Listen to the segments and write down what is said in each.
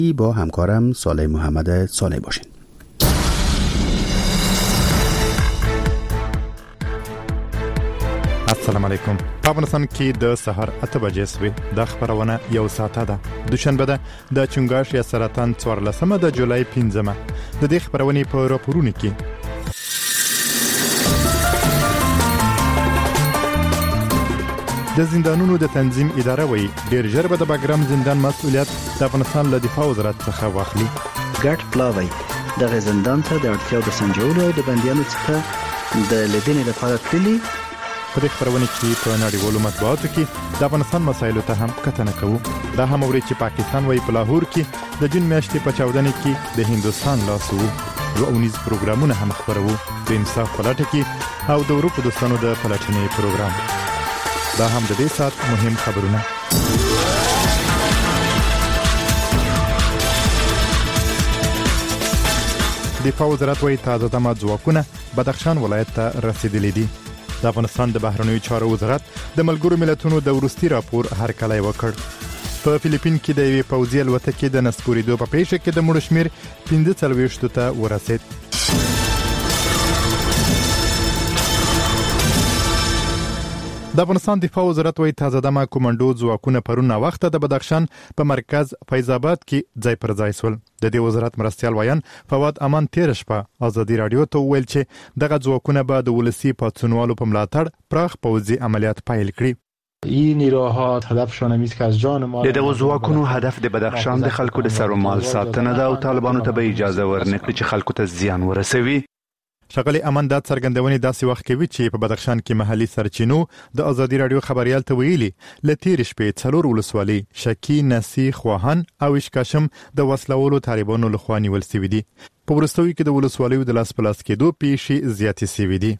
با همکارم صالح محمد صالح باشین. السلام علیکم. په افغانستان کې د سحر 8 بجې سوي د خبرونه یو ساعته ده. دوشنبه ده د چنګاش یا سرطان 14 د جولای 15 د دې خبرونه په راپورونه کې د زندانونو د تنظیم اداره وایي ډیر ژر به د باګرام زندان مسؤلیت د افغانستان له دفاع وزارت څخه واخلي. ګټ پلاوی د زندان ته د اړتیا د سنجولو او د بندیانو څخه د لیدنې لپاره تللی. په دې خبرونه کې په نړیوالو مطبوعاتو کې د افغانستان مسایلو ته هم کتنه کوو. دا هم اوري چې پاکستان وايي په لاهور کې د جون میاشتې په 14 کې د هندستان لاس وو. یو اونیز پروګرامونه هم خبرو د انصاف پلاټ کې او د اروپا دوستانو د پلاټنې پروګرام. دا هم د دې سات مهم خبرونه. دفاع وزارت وايي تازه دمه ځواکونه بدخشان ولایت ته رسیدلي دي. د افغانستان د بهرنیو چارو وزارت د ملګرو ملتونو د وروستي راپور هرکلی وکړ. په فلیپین کې د یوې پوځي الوتکې د نسکورېدو په پیښه کې د مړو شمېر 45 ته ورسید. د افغانستان دفاع وزارت وايي تازه دمه کومندو ځواکونه پرون وخت د بدخشان په مرکز فیض آباد کې ځای پر ځای سول. د دې وزارت مرستيال وایان فواد امان تیر شپه ازادي رادیو ته ویل چې دغه ځواکونه به د ولسی پاتونوالو په ملاتړ پراخ پوځي عملیات پیل کړي. این نیروها هدفشان هم است که از جان ما د ځواکونو هدف د بدخشان د خلکو د سر و مال ساتنه ده او طالبانو ته به اجازه ورنکړي چې خلکو ته زیان ورسوي. شغلی امان د څرګندونې داسې وخت کوي چې په بدخشان کې محلي سرچینو د ازادي رادیو خبريال ته ویلي لتیر شپې څلور ولسوالۍ شکی نسی خواهان او اشکاشم د وسلوالو طالبانو لخوا نیول شوي دي. په ورستوي کې د ولسوالیو د لاس پلاس کېدو پیښې زیاتې شوي دي.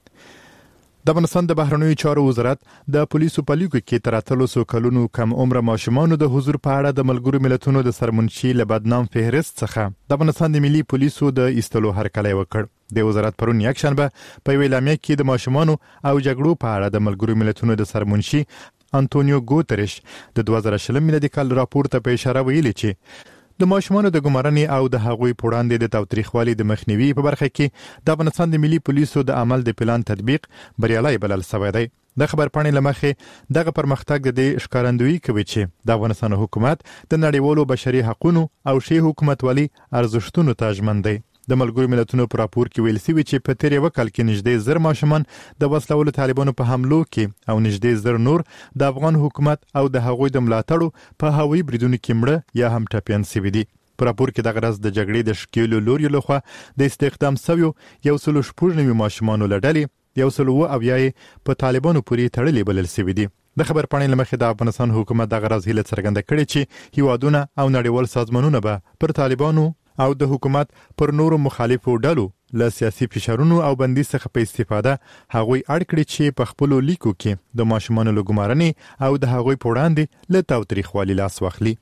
د افغانستان د بهرنیو چارو وزارت د پولیسو په لیکو کې تر 300 کلونو کم عمر ماشومانو د حضور په اړه د ملګرو ملتونو د سرمنشي له بدنام فهرست څخه د افغانستان د ملي پولیسو د ایستلو هرکلی وکړ. د وزارت پرون یکشنبه په ویلامیا کې د ماشومانو او جګړو په اړه د ملګرو ملتونو د سرمنشي انټونیو ګوتریش د 2020 میلادي کال راپور ته په اشاره ویلي چې د ماشومانو د ګمارنې او د هغوی په وړاندې د تاوتریخوالي د مخنیوي په برخه کې د افغانستان د ملي پولیسو د عمل د پلان تطبیق بریالي بلل شوی دی. د خبرپاڼې لمخې دغه پرمختګ د دې ښکارندویي کوي چې د افغانستان حکومت د نړیوالو بشري حقوقو او شی حکومتوالي ارزښتونو ته ژمن دی. د ملګرو ملتونو په راپور کې ویل شوی چې په تیر یو کال کې نږدې 1000 ماشومان د وسلوالو طالبانو په حملو کې او نږدې 1000 نور د افغان حکومت او د هغوی د ملاتړو په هوایي بریدونو کې مړه یا هم ټپيان شوي دي. په راپور کې دغه راز د جګړې د شکیلو لوري لخوا د استخدام شویو 190 ماشومانو لړلې 170 په طالبانو پورې تړلې بلل شوی دي. د خبرپاڼې لمخې د افغانستان حکومت دغه راز هیله څرګنده کړې چې هیوادونه او نړیوال سازمانونه به پر طالبانو او د حکومت پر نورو مخالفو ډلو له سیاسي فشارونو او بندي څخه په استفاده هغوی اړ کړي چې په خپل لیکو کې د ماشومانو لګمارنې او د هغوی په وړاندې له تاوتریخوالي لاس واخلي.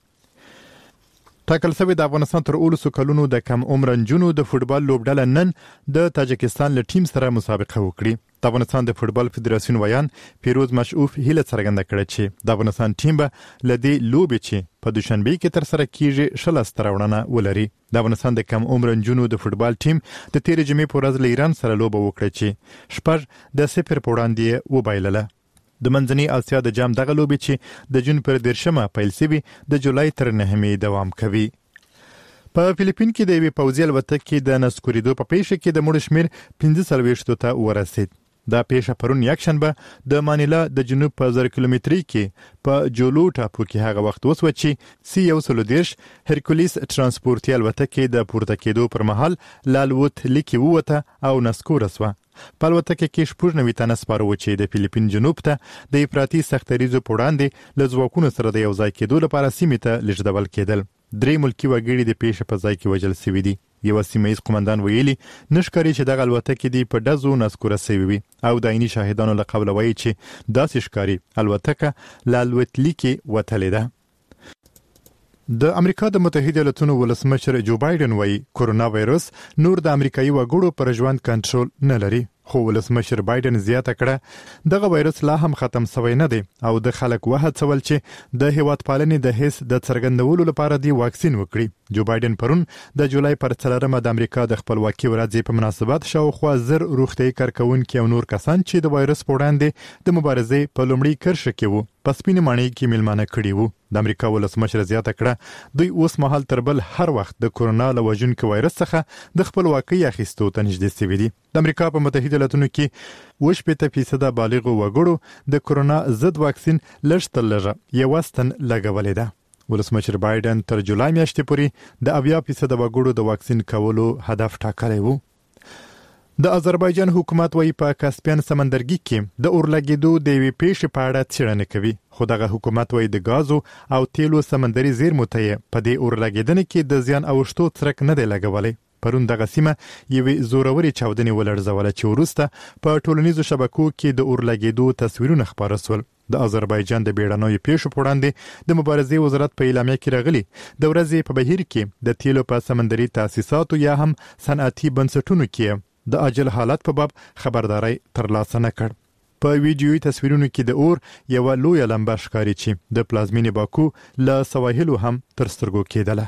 ټاکل شوی د افغانستان تر 13 کلونو د کم عمر نجونو د فوټبال لوبډله نن د تاجکستان له ټیم سره مسابقه وکړي. د افغانستان د فوټبال فدراسیون ویان پیروز مشعوف هیله څرګنده کړه چې د افغانستان ټیم به لدی لوبې چې په دوشنبه کې تر سره کیږي شلسته راوړنه ولري. د افغانستان د کم عمر نجونو د فوټبال ټیم د تیر جمعې په ورځ له ایران سره لوبه وکړه چې شپږ د 0 په وړاندې وبایلله. د منځنۍ اسیا د جام دغه لوبې چې د جون پر 10مه پیل شوي د جولای تر 9مې دوام کوي. په فلیپین کې د یوې پوځي الوتکې د نسکورېدو په پیښه کې د مړو شمېر 45 ته ورسید. دا پیښه پرون یکشنبه د مانیلا د جنوب په 1000 کیلومتري کې په جولو ټاپو کې هغه وخت وسو چې C-130 هرکولیس ترانسپورتي الوتکې د پورته کېدو پر مهال لالوت لیکي ووته او نسکور شوه. په الوتکه کې 90 تنه سپاره و چې د فلیپین جنوب ته د افراطي سختریزو په وړاندې له ځواکونو سره د یو ځای کېدو لپاره سیمې ته لېږدول کېدل. 3 ملکي وګړي د پیښې په ځای کې وژل شوي دي. یو سیمه‌ییز قومندان ویلي نشکاري چې دغه الوتکې دی په ډزو نسکوره شوي وي او د عیني شاهدانو له قوله وایي چې داسې ښکاري الوتکه لالوتلي کې وتلې ده. د امریکا د متحده ایالاتونو ولسمشر جو بایدن وایي کورونا وایرس نور د امریکایي وګړو پر ژوند کنټرول نه لري، خو ولسمشر بایدن زیاته کړه دغه وایرس لا هم ختم شوی نه دی او د خلک وهڅول چې د هیواد پالنې د حس د څرګندولو لپاره دی واکسین وکړي. جو بایدن پرون د جولای پر 4 د امریکا د خپلواکۍ ورځې په مناسبت شاوخوا 1000 روغتیايي کارکونکي او نور کسان چې د وایرس په وړاندې د مبارزې په لومړي کرښه کې وو په سپینې ماڼۍ کې میلمانه کړي وو. د امریکا ولسمشر زیاته کړه دوی اوس مهال تر بل هر وخت د کورونا له وژونکي وایرس څخه د خپلواکۍ اخیستو ته نږدې سوي دي. د امریکا په متحده ایالاتونو کې 80% بالغو وګړو د کورونا ضد واکسین لږ تر لږه یو ستن لګولې ده. ولسمشر بایدن تر جولای میاشتې پورې د 80% وګړو د واکسین کولو هدف ټاکلی وو. د آذربایجان حکومت وايي په کاسپین سمندرګي کې د اورلګیدو د یوې پیښې په اړه څېړنه کوي. خو دغه حکومت وايي د غازو او تیلو سمندري زیرمو ته په دې اورلګیدنې کې د زیان اوښتو څرک نه دی لګولی. پرون دغه سیمه یوې زورورې چاودنې ولړزوله چې وروسته په ټولنیزو شبکو کې د اورلګیدو تصویرونه خپاره سول. د آذربایجان د بیړنیو پیښو په وړاندې د مبارزې وزارت په اعلامیه کې راغلی د ورځې په بهیر کې د تیلو په سمندري تاسیساتو یا هم صنعتي بنسټونو کې د عاجل حالت په باب خبرداري ترلاسه نه کړ. په ویډیوي تصویرونو کې د اور یو لوی لمبه ښکاري چې د پلازمینې باکو له سواحلو هم تر سترګو کېدله.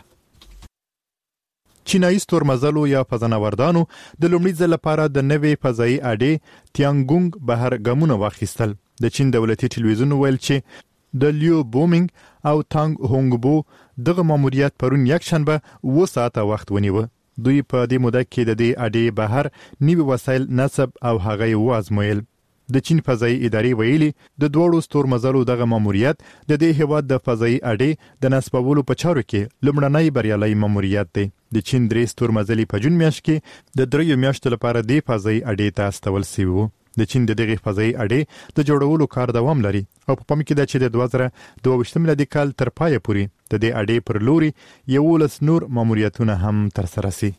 چینایي ستورمزلو یا فضانوردانو د لومړي ځل لپاره د نوې فضایي اډې تیانګونګ بهر ګامونه واخیستل. د چین دولتي ټلویزیون ویل چې د لیو بومینګ او تانګ هونګبو دغه ماموریت پرون یکشنبه 9 ساعته وخت ونیوه. دوی په دې موده کې د دې اډې بهر نوي وسایل نصب او هغه یې وازمویل. د چین فضایي ادارې ویلي د دوړو ستورمزلو دغه ماموریت د دې هیواد د فضایي اډې د نصبولو په چارو کې لومړنی بریالي ماموریت دی. د چین 3 ستورمزلي په جون میاشت کې د 3 میاشتو لپاره د فضایي اډې ته استول شوی وو. د چین د دغه فضایي اډې د جوړولو کار دوام لري او په پام کې ده چې د 2022 میلادي کال تر پایه پورې د دې اډې پر لوري 11 نور ماموریتونه هم تر سره شي.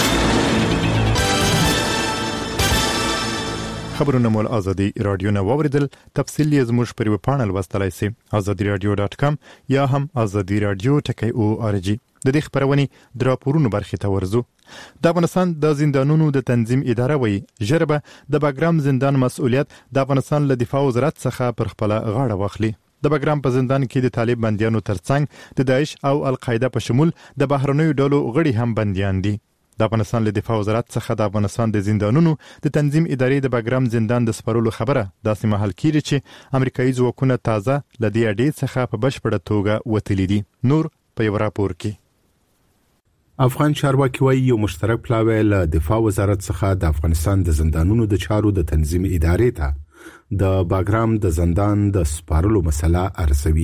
خبرونه مول ازادي رادیو نه واوریدل. تفصیل یې زموږ پر ویب پاڼل وستلای شئ azadiradio.com یا هم azadiradio.org. د دې خبرونې د راپورونو برخې ته ورځو. د افغانستان د زندانونو د تنظیم اداره وایي ژربه د باګرام زندان مسؤلیت د افغانستان له دفاع وزارت څخه پر خپل غاړه واخلي. د باګرام په زندان کې د طالب بنديانو ترڅنګ د داعش او القاعده په شمول د بهرنیو ډلو غړي هم بنديان دي. د افغانستان له دفاع وزارت څخه د افغانستان د زندانونو د تنظیم ادارې د باګرام زندان د سپارولو خبره داسې مهال کیږي چې امریکایي ځواکونه تازه له دې اډې څخه په بشپړه توګه وتلي دي. نور په یو راپور کې افغان چارواکي وايي یو مشترک پلاوی له دفاع وزارت څخه د افغانستان د زندانونو د چارو د تنظیم ادارې ته د باګرام د زندان د سپارلو مسله ارزوي.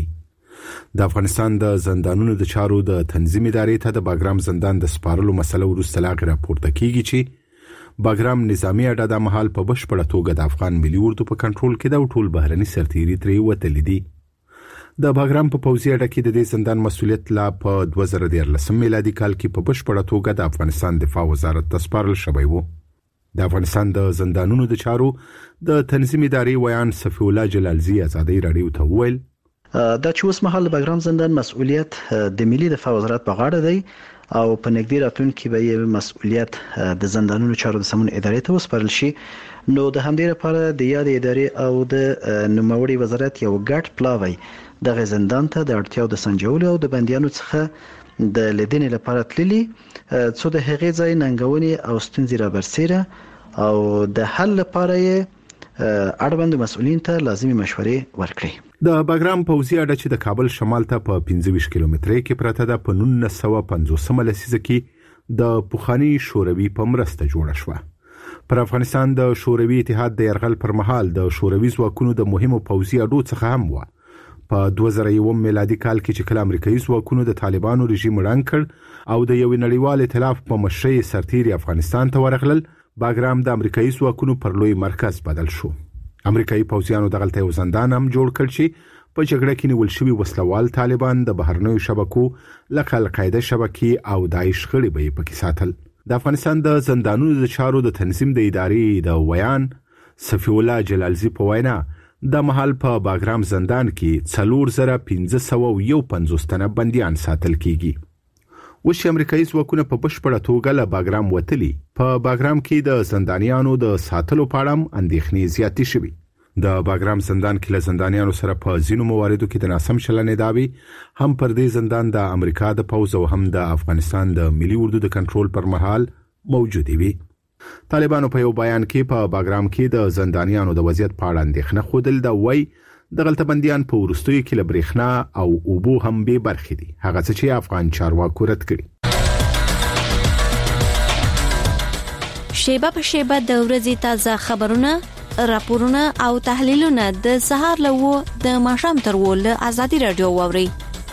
د افغانستان د زندانونو د چارو د تنظیم ادارې ته د باګرام زندان د سپارلو مسله وروسته لاغ راپورته کیږي چې باګرام نظامی اډه د محل په بشپړه توګه د افغان ملي اردو په کنټرول کې د ټول بهرني سرتیري ترې وتلي دي. د باګرام په پوځي اډه کې د دې زندان مسؤلیت لا په 2013 میلادي کال کې په بشپړه توګه د افغانستان دفاع وزارت ته سپارل شوی وو. د افغانستان د زندانونو د چارو د تنظیم ادارې ویان صفی الله جلالزی ازادي رادیو ته وویل دا چې اوس مهال باګرام زندان مسؤلیت د ملي دفاع وزارت په غاړه دی او په نږدې راتلونکي به یې مسؤلیت د زندانونو چارو د سمون ادارې ته وسپارل شي. نو د همدې لپاره د یاد ادارې او د نوموړي وزارت یو ګډ پلاوی د زندان ته د اړتیاو د سنجولو او د بنديانو څخه د لیدنې لپاره تللي څو د هغې ځای ننګونې او ستونزې را برسېره او د حل لپاره یې اړوند مسؤلین ته لازمي مشورې ورکړي. د باګرام پوځي اډه چې د کابل شمال ته په 25 کیلومترۍ کې پرته ده په 1950 لسیزه کې د پوخانی شوروي په مرسته جوړه شوه. پر افغانستان د شوروي اتحاد د يرغل پر مهال د شوروي ځواکونو د مهمو پوځي اډو څخه هم و. په 2001 میلادي کال کې چې کله امریکایي ځواکونو د طالبانو رژیم ړنګ کړ او د یو نړیوال ائتلاف په مشرۍ سرتیري افغانستان ته ورغلل، باګرام د امریکایي ځواکونو پر لوی مرکز بدل شو. امریکایي پوځیانو دغلته یو زندان هم جوړ کړ چې په جګړه کې نیول شوي وسلوال طالبان د بهرنیو شبکو لکه القاعده شبکې او داعش غړي به پکې ساتل. د افغانستان د زندانونو د چارو د تنظیم د ادارې د ویان صفی الله جلالزی په وینا د محل په باګرام زندان کې 4551 تنه بنديان ساتل کیږي. اوس امریکایي ځواکونه په بشپړه توګه له باګرام وتلي. په باګرام کې د زندانیانو د ساتلو په اړه اندېښنې زیاتې شوې. د باګرام زندان کې له زندانیانو سره په ځینو مواردو کې د ناسم چلند داوي هم پر دې زندان د امریکا د پوځ او هم د افغانستان د ملي اردو د کنټرول پر مهال موجود وي. طالبانو په یو بیان کې په باګرام کې د زندانیانو د وضعیت په اړه اندېښنه خوده د وای د غلطبندیان په ورستوي کې له برېښنا او اوبو هم به برخې دي. هغه څه چې افغان چارواکو رد کړي. شیبه په شیبه د ورځې تازه خبرونه، راپورونه او تحلیلونه د سهار له د ماښام تر له آزادي رادیو واوري.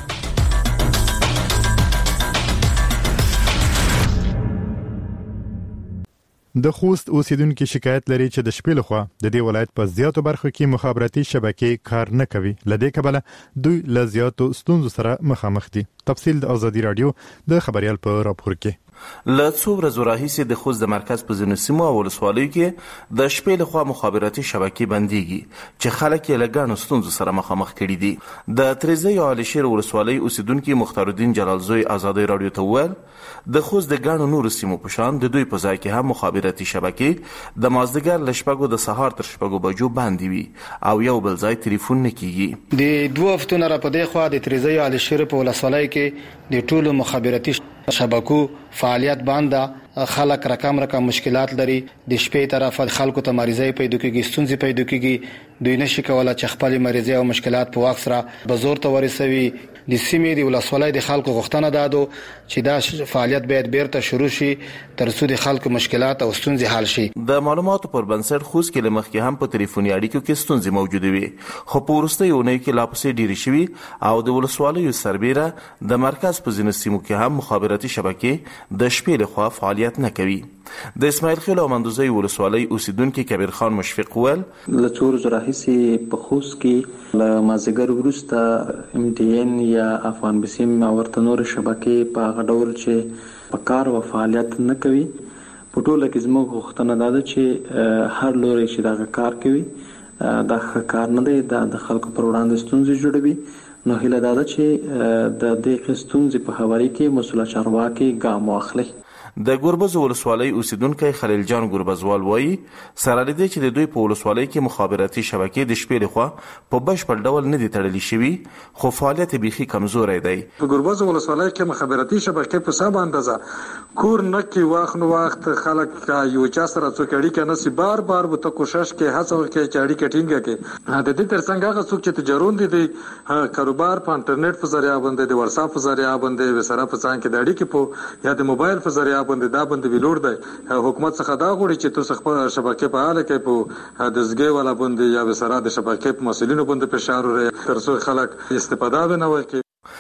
د خوست اوسیدونکو شکایت لري چې د شپې لخوا د دې ولایت په زیاتو برخو کې مخابراتي شبکې کار نه کوي. لدې کبله دوی له زیاتو ستونزو سره مخامخ دي. تفصیل د آزادي رادیو د خبريال په راپور کې. له څو ورځو راهیسې د خوست د مرکز په ځینو سیمو او ولسوالیو کې د شپې لخوا مخابراتي شبکې بنديږي چې خلک یې له ګڼو ستونزو سره مخامخ کړي دي. د تریزی او علشیر ولسوالۍ اوسیدونکو مختار الدین جلالزوی آزادي رادیو ته وویل د خوست د ګڼو نورو سیمو په شان د دوی په ځای کې هم مخابراتي شبکې د مازدیګر له شپږو د سهار تر شپږو بجو باندې وي او یو بل ځای ټلیفون نه کیږي. د دوه هفتونو را په دې خوا د تریزی او علشیر په ولسوالۍ کې د ټولو مخابراتي شبکو فعالیت باندې خلک رقم مشکلات لري. د شپې طرف خلکو ته مریضي پیدا کیږي، ستونزې پیدا کیږي. دوی نشي کولای چې خپل مریضي او مشکلات په وخت سره بزور ته ورسوي. د سیمې د ولسوالۍ د خلکو غوښتنه دادو چې دا فعالیت باید بیرته شروع شي تر څو د خلکو مشکلات او ستونزې حل شي. د معلوماتو پر بنسټ خوست کې لمخکې هم په ټلیفوني اړیکو کې ستونزې موجوده وي، خو په وروستیو اونیو کې لا پسې ډېرې شوي او د ولسوالیو سربیره د مرکز په ځینو سیمو کې هم مخابراتي شبکې د شپې لخوا فعالیت نه کوي. د اسماعیل خیل او مندوزی ولسوالۍ اوسیدونکو کبیر خان مشفق ویل له څو ورځو راهیسې په خوست کې له مازدیګر وروسته MTN یا افغان بسیم او ورته نور شبکې په هغه ډول چې په کار او فعالیت نه کوي. په ټوله کې زموږ غوښتنه ده چې هر لوري چې دا کار کوي دا کار نه دی، دا د خلکو پر وړاندې ستونزې جوړوي. نو هیله ده چې د دې ستونزې په هواري کې مسؤل چارواکي ګام واخلي. د ګوربز ولسوالۍ اوسیدونکو خلیل جان ګوربزوال وایي سره لدی چې د دوی په ولسوالۍ کې مخابراتي شبکې د شپې لخوا په بشپړ ډول نه دي تړلې شوي، خو فعالیت بیخي کمزوري دی. په ګوربز ولسوالۍ کې مخابراتي شبکې په سبا اندازه کور نه کې وخت نو وخت خلک یو چا سره څوک اړیکه نسی بار بار به ته کوشش کې هڅه وکړي چې اړیکه ټینګه کړي. د دې ترڅنګ هغه څوک چې تجارون دي کاروبار په انټرنیټ په ذریعہ باندې د واتس اپ په ذریعہ باندې وسره په ځان کې د اړیکې په یا د موبایل په ذریعہ باندې دا باندې ویلوړ دی. حکومت څخه دا غواړي چې تاسو خپل شبکې په حاله کې په د زګي والا باندې یا وسره د شبکې په مسؤلینو باندې فشار ورې تر څو خلک استفاده نه وکړي.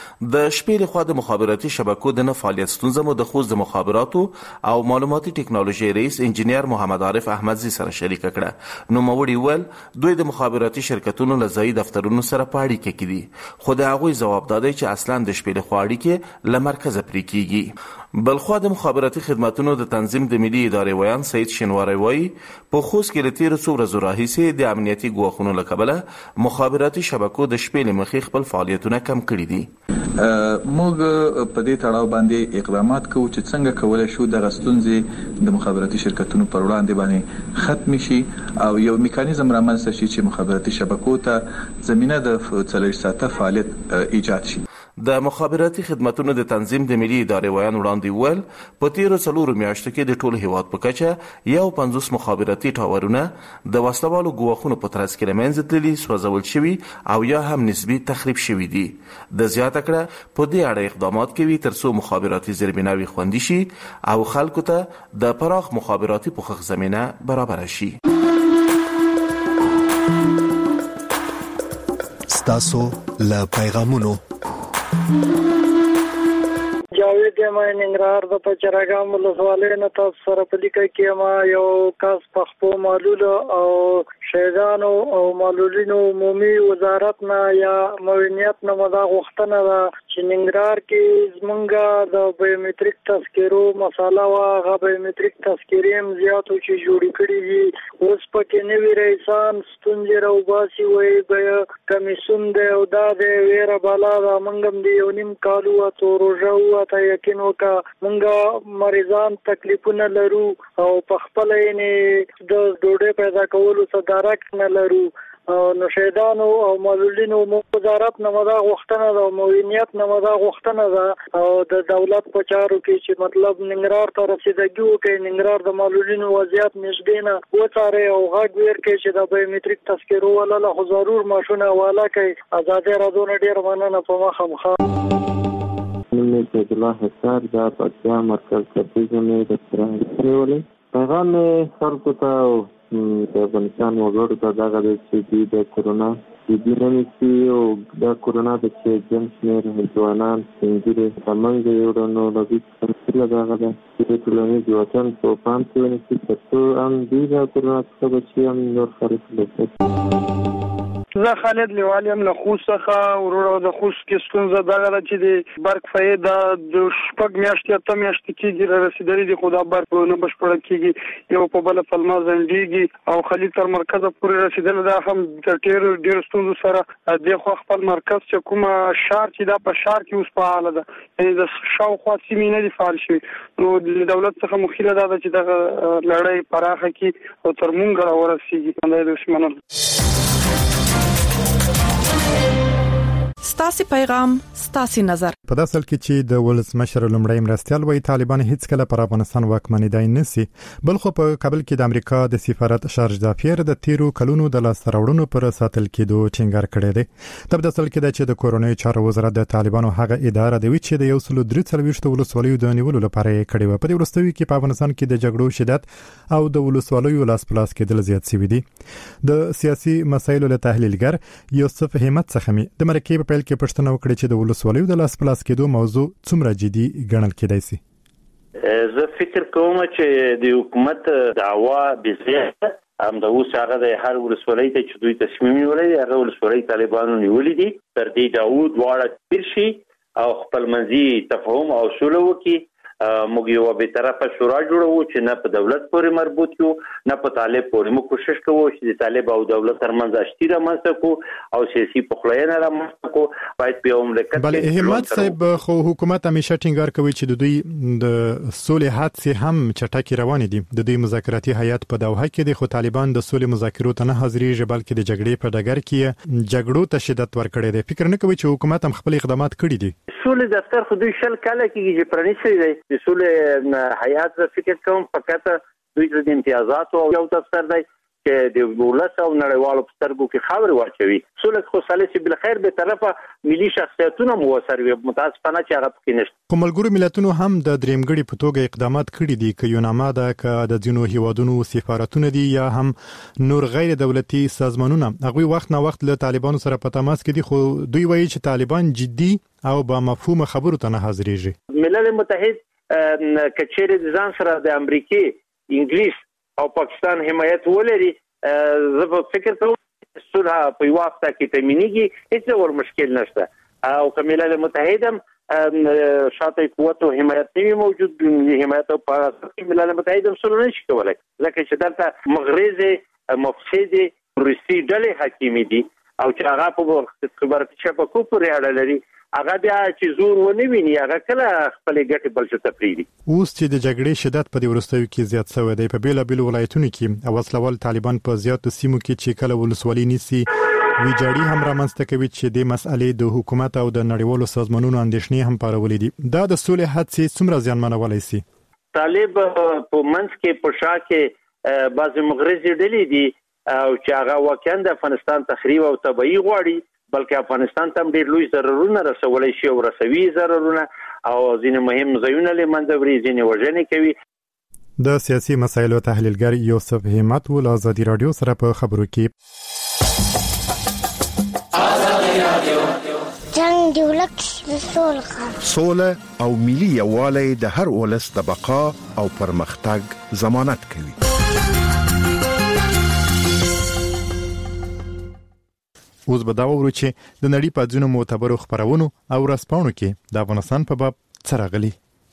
د شپې لخوا د مخابراتي شبکو د نه فعالیت ستونزه مو د خوست د مخابراتو او معلوماتي ټکنالوژي رئیس انجینیر محمد عارف احمدزي سره شریک کړه. نو موړي ول دوی د مخابراتي شرکتونو له ځای دفترونو سره پاړی کې دي، خو د هغه جواب دادی چې اصلا د شپې لخوا اړیکې له مرکز پرې کیږي. بلخوا د مخابراتي خدماتونو د تنظیم د ملي ادارې ویان سید شینواری وایي په خوست کې لتیر څو ورځې راهیسې د امنیتي ګواښونو له کبله مخابراتي شبکو د شپې لمخې خپل فعالیتونه کم کړي دي. موږ په دې تړاو باندې اقدامات کوو چې څنګه کولای شو د غستونځي د مخابراتي شرکتونو پر وړاندې باندې ختم شي او یو میکانیزم رامنځته شي چې مخابراتي شبکو ته زمينه د 40 ساعته فعالیت ایجاد شي. د مخابراتي خدماتونو د تنظیم د ملي ادارې ویان وړاندې ول په تیرو 4 میاشتو کې د ټول هیواد په کچه یو 50 مخابراتي ټاورونه د وسلوالو ګواښونو په ترڅ کې لمنځه تللي، سوځول شوي او یا هم نسبي تخریب شوي دي. د زیاته کړه په دې اړه اقدامات کوي ترڅو مخابراتي زیربناوي خوندي شي او خلکو ته د پراخ مخابراتي پوښښ زمينه برابر شي. ستاسو له پیغامونو جاوید ما ننګرهار د پچراګام ولسوالۍ نه تاسو سره په لیکه کې ما یو کس په خپل معلول او شهیدانو او معلولینو عمومي وزارت نه یا معاونیت نه مدا غوښتنه ده چې ننګرهار کې زمونږ د بایومټریک تذکرو مساله وا غو بایومټریک تذکریم زیاتو چې جوړ کړي دي اوس پکې نوی رئیسان ستونزې راوباسي وي به کمیسون دی او دا د ویره بالا دا منګم دی یو نیم کالو ته روزه ته یقین وکا منګه مریضان تکلیفونه لرو او په خپل یې د ډوډۍ پیدا کولو صدارت نه لرو نو شهیدانو او معلولینو وزارت نه مدا غوښتنه ده او معاونیت نه مدا غوښتنه ده او د دولت په چارو کې چې مطلب ننګرهار ته رسیدګي وکړي ننګرهار د معلولینو وضعیت نږدې نه وڅاره او غږ ور کوي چې د بایومټریک تذکرو ولا خو ضرور ماشونه والا کوي آزادي راځونه ډیر مننه په مخه مخه نومې د الله حسار د پکتیا مرکز تدریس مې د ترانسپورټ پیغام خلکو ته د افغانستان وګړو ته دا غواړي چې د کورونا د نومې او د کورونا د چې جنسمیر ځوانان څنګه څنګه یو ډول لږ څه دا غواړي چې ټولنیز وطن په پام کې ونیسي چې هم د کورونا څخه چې هم نور خلک لږ زه خالد لیوالیم له خوست څخه ورور د خوست کې ستونزه دا ده چې د برق فایده د شپږ میاشتې ته میاشتې کېږي رسیدلې دي خو دا برق نه بشپړ کېږي یو په بل فلما زنډيږي او خلیج تر مرکز پورې رسیدل دا هم د ډېر ستونزو سره د خپل مرکز چې کومه شهر چې دا په شهر کې اوس په حاله ده یعنی د شاوخوا سیمې نه دي فعال شوي نو د دولت څخه مخیله ده چې دا لړۍ پراخه کړي او تر مونږ راورسیږي الله دې وسمنه ستاسي پیغام ستاسي نظر په داسې حال کې چې د ولسمشر لومړی مرستیال وایي طالبان هیڅ کله پر افغانستان واکمنېدای نشي بل خو په کابل کې د امریکا د سفارت شارج دافیر د 13 کلونو د لاسته راوړنو پر ساتل کېدو ټینګار کړی دی تر داسې حال کې چې د کورونی چارو وزارت د طالبانو هغه اداره دی چې د 133 ولسوالیو د نیولو لپاره کړی و په دې ورستوي کې په افغانستان کې د جګړو شدت او د ولسوالیو لاس پلاس کېدل زیات شوی دی د سیاسي مسایلو له تحلیلګر یوسف همت څخه د مرکې په پیل کې پښتنه وکړي چې د ولسوالیو د لاس پلاس کېدو موضوع څومره جدي ګڼل کېدای شي زه فکر کوم چې د حکومت دعوا بزیاده هم د اوس هغه د هر ولسوالۍ ته چې دوی تصمیم نیولې هغه ولسوالۍ طالبانو نیولې دي تر دې داوود واړه تیر شي او خپل منځي تفاهم او سوله وکړي موږ یو به طرفه شورا جوړو چې نه په دولت پورې مربوط یو نه په طالب پورې مو کوشش کوو چې د طالب او دولت ترمنځ اشتیره رامنځته کو او سیاسي پخلاینه رامنځته کو باید په مملکت بلې همت صاحب خو حکومت همیشه ټینګار کوي چې د دوی د سولې هڅې هم چټکي روان دي د دوی مذاکراتي هیئت په دوحه کې د خو طالبان د سولې مذاکرو ته نه حاضرېږي بلکې د جګړې په ډګر کې جګړو ته شدت ورکړي دي فکر نه کوي چې حکومت هم خپل اقدامات کړي دي سولې دفتر خو دوی شل کاله کې چې پرانیسي دی د سولې هیئت فکر کوم فقط دوی د امتیازات او یو دفتر دی چې د ولس او نړیوالو په سترګو کې خبر ورچوي سولې خو سالسي بل خیر به طرفه ملي شخصیتونه موثر وي متاسفانه چې هغه پکې نشته کوملګرو ملتونو هم د دریمګړي په توګه اقدامات کړي دي چې یو نامه ده ک د ځینو هیوادونو سفارتونه دي یا هم نور غیر دولتي سازمانونه هغه وخت نه وخت له طالبانو سره په تماس کې دي خو دوی وایي چې طالبان جدي او با مفهوم خبرو ته نه حاضرېږي ملل متحد کچېره د ځان سره د امریکای انګلیس او پاکستان حمایت ولري زه فکر کوم صلح په وخت کې تامینېږي هیڅ ور مشکل نشته او ملل متحد هم شاته قوت او حمایت نه موجود حمایت او ملل متحد هم صلح نشي کولای ځکه چې دلته مغرض مفسد روسي ډلې حاکم دي او چې هغه په خبرتي شبکو پورې اړه لري هغه بیا چې زور ونه ویني هغه کله خپل ګټه بل څه تفریدي اوس چې د جګړې شدت په دې ورستوي کې زیات شوی دی په بیلابل ولایتونو کې او وسلوال طالبان په زیاتو سیمو کې چې کله ولسوالۍ نیسي ویجاړي هم رامنځته کوي چې د مسالې د حکومت او د نړیوالو سازمانونو اندېښنې هم پارولې دي دا د سولې هڅې څومره زیانمنولای شي طالب په منځ کې په شا کې بعض مغرض ډلې دي او چې هغه واقعا د افغانستان تخریب او تباہي غواړي بلکې افغانستان ته ډېر لوی ضررونه رسولای شي او رسوي ضررونه او ځینې مهم ځایونه له منځه وړي ځینې وژنې کوي د سیاسي مسایلو تحلیلګر یوسف همت ول آزادي رادیو سره په خبرو کې آزادي رادیو جنگ دی ولک سوله او ملي یووالی د هر ولس د بقا او پرمختګ ضمانت کوي اوس به دا وورو چې د نړۍ په ځینو معتبرو خبرونو او ورځپاڼو کې د افغانستان په باب څه راغلي.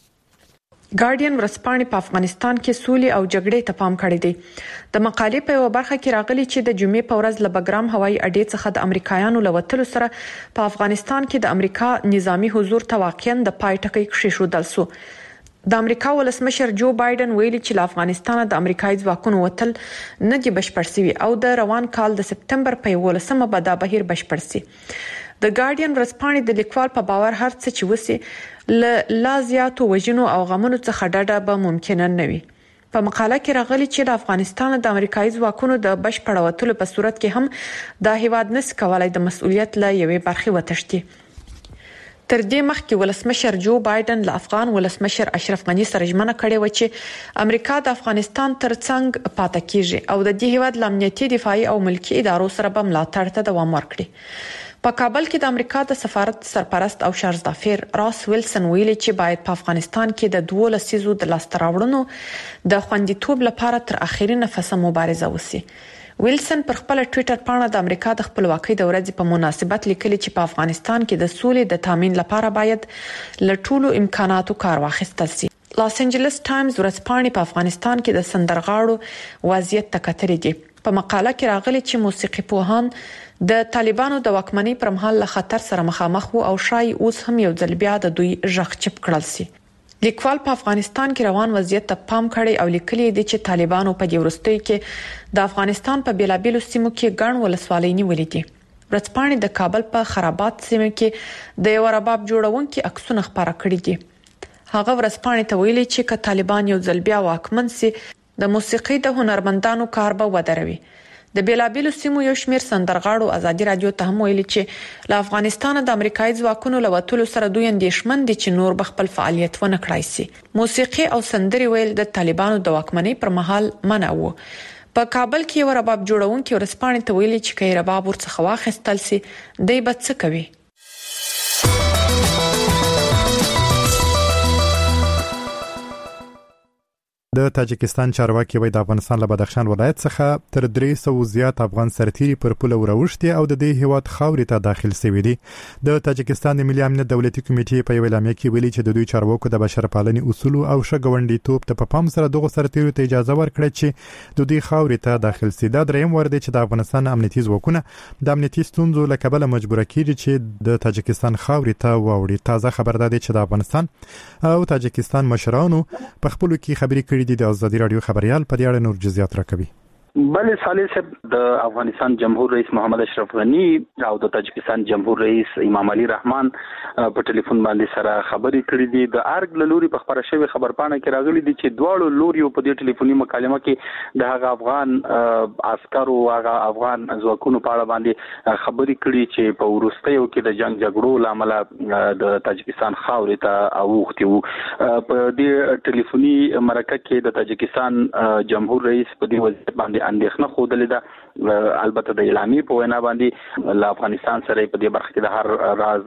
ګارډین ورځپاڼې په افغانستان کې سولې او جګړې ته پام کړی دی. د مقالې په یو برخه کې راغلي چې د جمعې په ورځ له بګرام هوایي اډې څخه د امریکایانو له وتلو سره په افغانستان کې د امریکا نظامی حضور ته واقعاً د پای ټکی کېښودل شو. د امریکا ولسمشر جو بایدن ویلي چې له افغانستانه د امریکایي ځواکونو وتل نه دي بشپړ شوي او د روان کال د سپتمبر په 11مه به دا بهیر بشپړ شي. د ګارډین ورځپاڼې د لیکوال په باور هر څه چې وسی له لا زیاتو وژنو او غمونو څخه ډډه به ممکن نه وي. په مقاله کې راغلي چې د افغانستان د امریکایي ځواکونو د بشپړ وتلو په صورت کې هم د هیواد نس کولای د مسؤلیت له یوې برخې وتښتي. تر دې مخکې ولسمشر جو بایدن له افغان ولسمشر اشرف غنی سره ژمنه کړې و چې امریکا د افغانستان ترڅنګ پاتې کیږي او د دې هیواد د امنیتي دفاعي او ملکي ادارو سره به ملاتړ ته دوام ورکړي. په کابل کې د امریکا د سفارت سرپرست او شارزدافیر راس ویلسن ویلي چې باید په افغانستان کې د 12 لسیزو د لاسته راوړنو د خوندیتوب لپاره تر اخیری نفسه مبارزه وشي. ویلسن پر خپل ټوئیټر پاڼه د امریکا د خپلواکۍ د ورځې په مناسبت لیکلي چې په افغانستان کې د سولې د تامین لپاره باید له ټولو امکاناتو کار واخیستل شي. لاس انجلس ټایمز ورځپاڼې په افغانستان کې د سندرغاړو وضعیت ته کتلي دي. په مقاله کې راغلي چې موسیقي پوهان د طالبانو د واکمنۍ پر مهال له خطر سره مخامخ وو او شاید اوس هم یو ځل بیا د دوی ژغ چپ کړل شي. لیکوال په افغانستان کې روان وضعیت ته پام کړی او لیکلي دي چې طالبانو په دې وروستیو کې د افغانستان په بیلابیلو سیمو کې ګڼ ولسوالۍ نیولې دي. ورځپاڼې د کابل په خرابات سیمه کې د یو رباب جوړونکو عکسونه خپاره کړي دي. هغه ورځپاڼې ته ویلي چې که طالبان یو ځل بیا واکمن سي د موسیقي د هنرمندانو کار به ودروي. د بیلابیلو سیمو یو شمیر سندرغاړو ازادي رادیو ته هم ویلي چې له افغانستان د امریکایي ځواکونو له وتلو سره دوی اندېښمن دي چې نور به خپل فعالیت ونه کړای شي. موسیقي او سندري ویل د طالبانو د واکمنۍ پر مهال منع وو. په کابل کې یو رباب جوړونکو ورځپاڼې ته ویلي چې کای رباب ورڅخه واخیستل شي دی به څه کوي. د تاجکستان چارواکي وایي د افغانستان له بدخشان ولایت څخه تر 300 زیات افغان سرتیري پر پوله وروښتي او د دې هیواد خاورې ته داخل شوي دي. د تاجکستان د ملي امنیت دولتي کمیټې په یو اعلامیه کې ویلي چې د دوی چارواکو د بشرپالنې اصول او ښه ګاونډیتوب ته په پام سره دغه سرتیرو ته اجازه ورکړه چې د دوی خاورې ته داخل شي. دا دریم وار دی چې د افغانستان امنیتي ځواکونه د امنیتي ستونزو له کبله مجبور کیږي چې د تاجکستان خاورې ته واوړي. تازه خبر ده چې د افغانستان او تاجکستان مشرانو په خپل کې خبرې کړې د ازادي رادیو خبريال په دې اړه نور جزئیات راکوي. بله صالح صاحب د افغانستان جمهور رئیس محمد اشرف غنی او د تاجکستان جمهور رئیس امام علي رحمان په ټلیفون باندې سره خبرې کړې دي. د ارګ لوري په خبره شوی خبرپاڼه کې راغلي دي چې دواړو لوري په دې ټلیفوني مکالمه کې د هغه افغان عسکرو هغه افغان ځواکونو په اړه باندې خبرې کړې چې په ورستیو کې د جنگ جګړو لامل د تاجکستان خاورې ته اوختي وو. په دې ټلیفوني مرکه کې د تاجکستان جمهور رئیس په دې وضعیت باندې اندېښنه خوده ده. البته د اعلامیې په وینا باندې له افغانستان سره په دې برخه کې د هر راز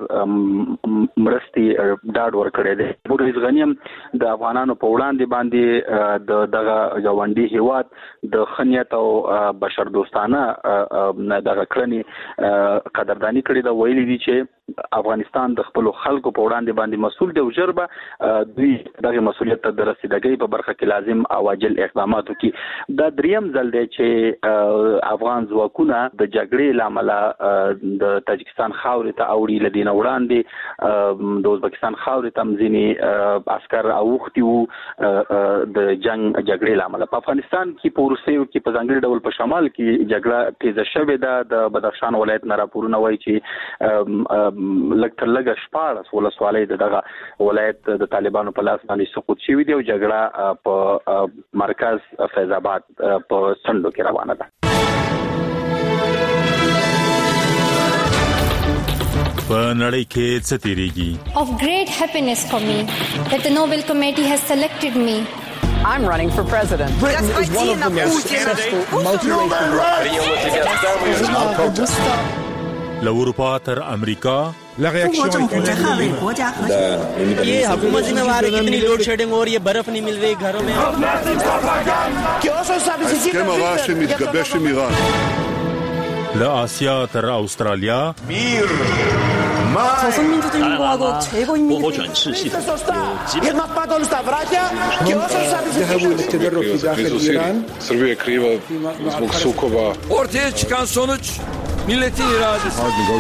مرستي ډاډ ورکړی دی. رئیس غنی د افغانانو په وړاندې باندې دغه ژوندۍ هیواد د خنیت او بشر دوستانه دغه کړنې قدردانی کړې ده. ویلي دي چې افغانستان د خپل خلکو په وړاندې باندې مسؤل دی او جربه دوی دغه مسؤلیت ته د رسیدګۍ په برخه کې لازم او عاجل اقدامات وکړي. دا دریم ځل دی چې افغان ځواکونه د جګړې لامل د تاجکستان خاورې ته اوړي. لدین وړاندې د ازبکستان خاورې ته ځینې عسكر اوختي وو د جنگ جګړې لامل. په افغانستان کې په روسیو کې په ځانګړي ډول په شمال کې جګړه تیزه شوې ده. د بدخشان ولایت نه راپورونه وایي چې لږ تر لږه 14 ولسوالۍ دغه ولایت د طالبانو په لاس باندې سقوط شوې دي او جګړه په مرکز فیض آباد په سندو کې روانه ده. په نړۍ کې څه تیریږي؟ Of great happiness for me that the Nobel Committee has selected me. I'm running for president. Britain is one of the most successful multiracial. 了اروپا تر امریکا 多国政府在捍卫国家和 ये हुकूमत जिम्मेवार है कितनी load shedding और ये बर्फ नहीं मिल रही घरों में. ההסכם הרע שמתגבש עם איראן له آسیا تر استرالیا 조선민주주의공화국 최고인민이 ortaya çıkan sonuç milletin iradesi.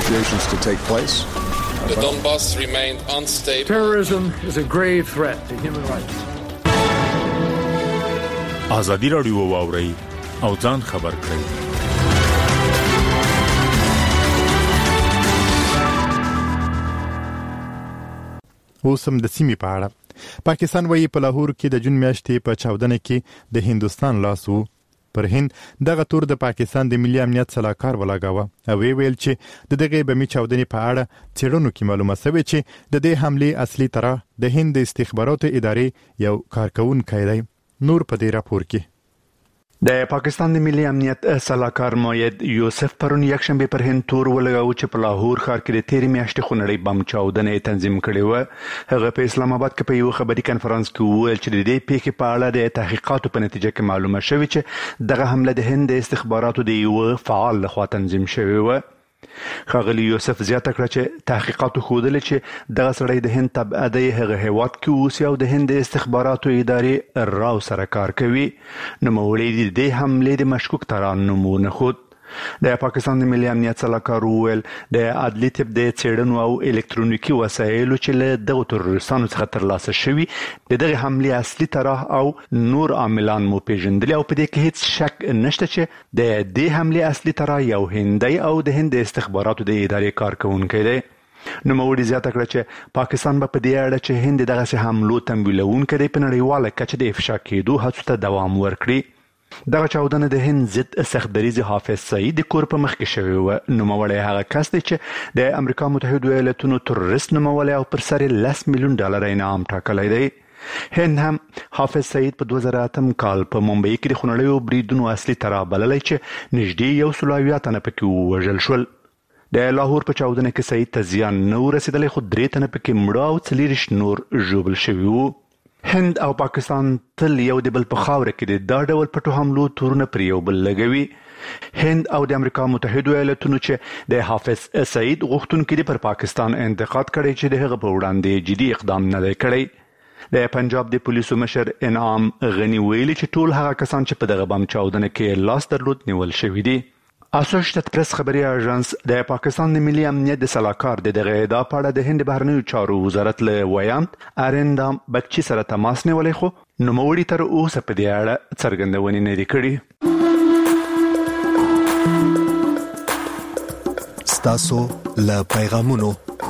The Donbass remained unstable. Terrorism is a grave threat to human rights. ازادي راډیو واوري او ځان خبر کړئ. اوسم د سیمې په اړه پاکستان وایي په لاهور کې د جون میاشتې په 14 کې د هندستان لاس وو پر هند دغه تور د پاکستان د ملي امنیت سلاکار ولاګاوه او ویل چې د دغه بمی 14 په اړه څېړنو کې معلومه شوه چې د دې حمله اصلي طرح د هند استخباراتو ادارې یو کارکونکو دی. نور په دې راپور کې د پاکستان د ملي امنیت سلاکار موید یوسف پرون یکشنبه پر هند تور ولګاو چې په لاهور ښار کې د 13 میاشتې خونړۍ بم چاودنې تنظیم کړې و. هغه په اسلام آباد کې په یو خبري کانفرنس کې وویل چې د دې پیښې په اړه د تحقیقاتو په نتیجه کې معلومه شوه چې دغه حمله د هند استخباراتو د یو فعال لخوا تنظیم شوې و. ښاغلي یوسف زیاته کړه چې تحقیقاتو ښودل چې دغه سړی د هند تبعه دی هغه هیواد کې اوسي او د هند استخباراتو ادارې راو سره کار کوي. نوموړي د دې حملې د مشکوک تران نومونه خود د پاکستان د ملي امنیت سلاکار وویل د عدلي طب د څېړنو او الکترونیکي وسایلو چې له دغو تروریستانو څخه ترلاسه شوي د دغې حملې اصلي طرح او نور عاملان مو پیژندلي او په دې کې هیڅ شک نشته چې د دې حملې اصلي طرح یو هندی او د هند استخباراتو د ادارې کارکونکی دی. نوموړي زیاته کړه چې پاکستان به په دې اړه چې هند دغسې حملو تمویلونکی دی په نړیواله کچه د افشا کېدو هڅو ته دوام ورکړي. دغه چاودنه د هند ضد سختدریز حافظ سعید د کور په مخ کې شوې وه. نوموړی هغه کس دی چې د امریکا متحدو ایالتونو تروریست نومولی او پر سر $10 میلیون انعام ټاکلی دی. هند هم حافظ سعید په 2008 کال په ممبئی کې د خونړیو بریدونو اصلي طرح بللی چې نږدې 170 تنه پکې ووژل شول. د لاهور په چاودنه کې سعید ته زیان نه ورسېدلی خو 3 تنه پکې مړه او 40 نور ژوبل شوي وو. هند او پاکستان تل یو د بل په خاوره کې د دا ډول پټو حملو تورونه پر یو بل لګوي. هند او د امریکا متحدو ایالتونو چې د حافظ سعید غوښتونکي دي پر پاکستان انتقاد کړی چې د هغه په وړاندې جدي اقدام نه دی کړی. د پنجاب د پولیسو مشر انعام غنی ویلي چې ټول هغه کسان چې په دغه بم چاودنه کې لاس درلود نیول شوي دي. اسوسییټډ پریس خبري اژانس د پاکستان د ملي امنیت د سلاکار د دغه ادعا په اړه د هند بهرنیو چارو وزارت له ویاند آریندا بکچي سره تماس نیولی خو نوموړي تر اوسه په دې اړه څرګندونې نه دي کړې. ستاسو له پیغامونو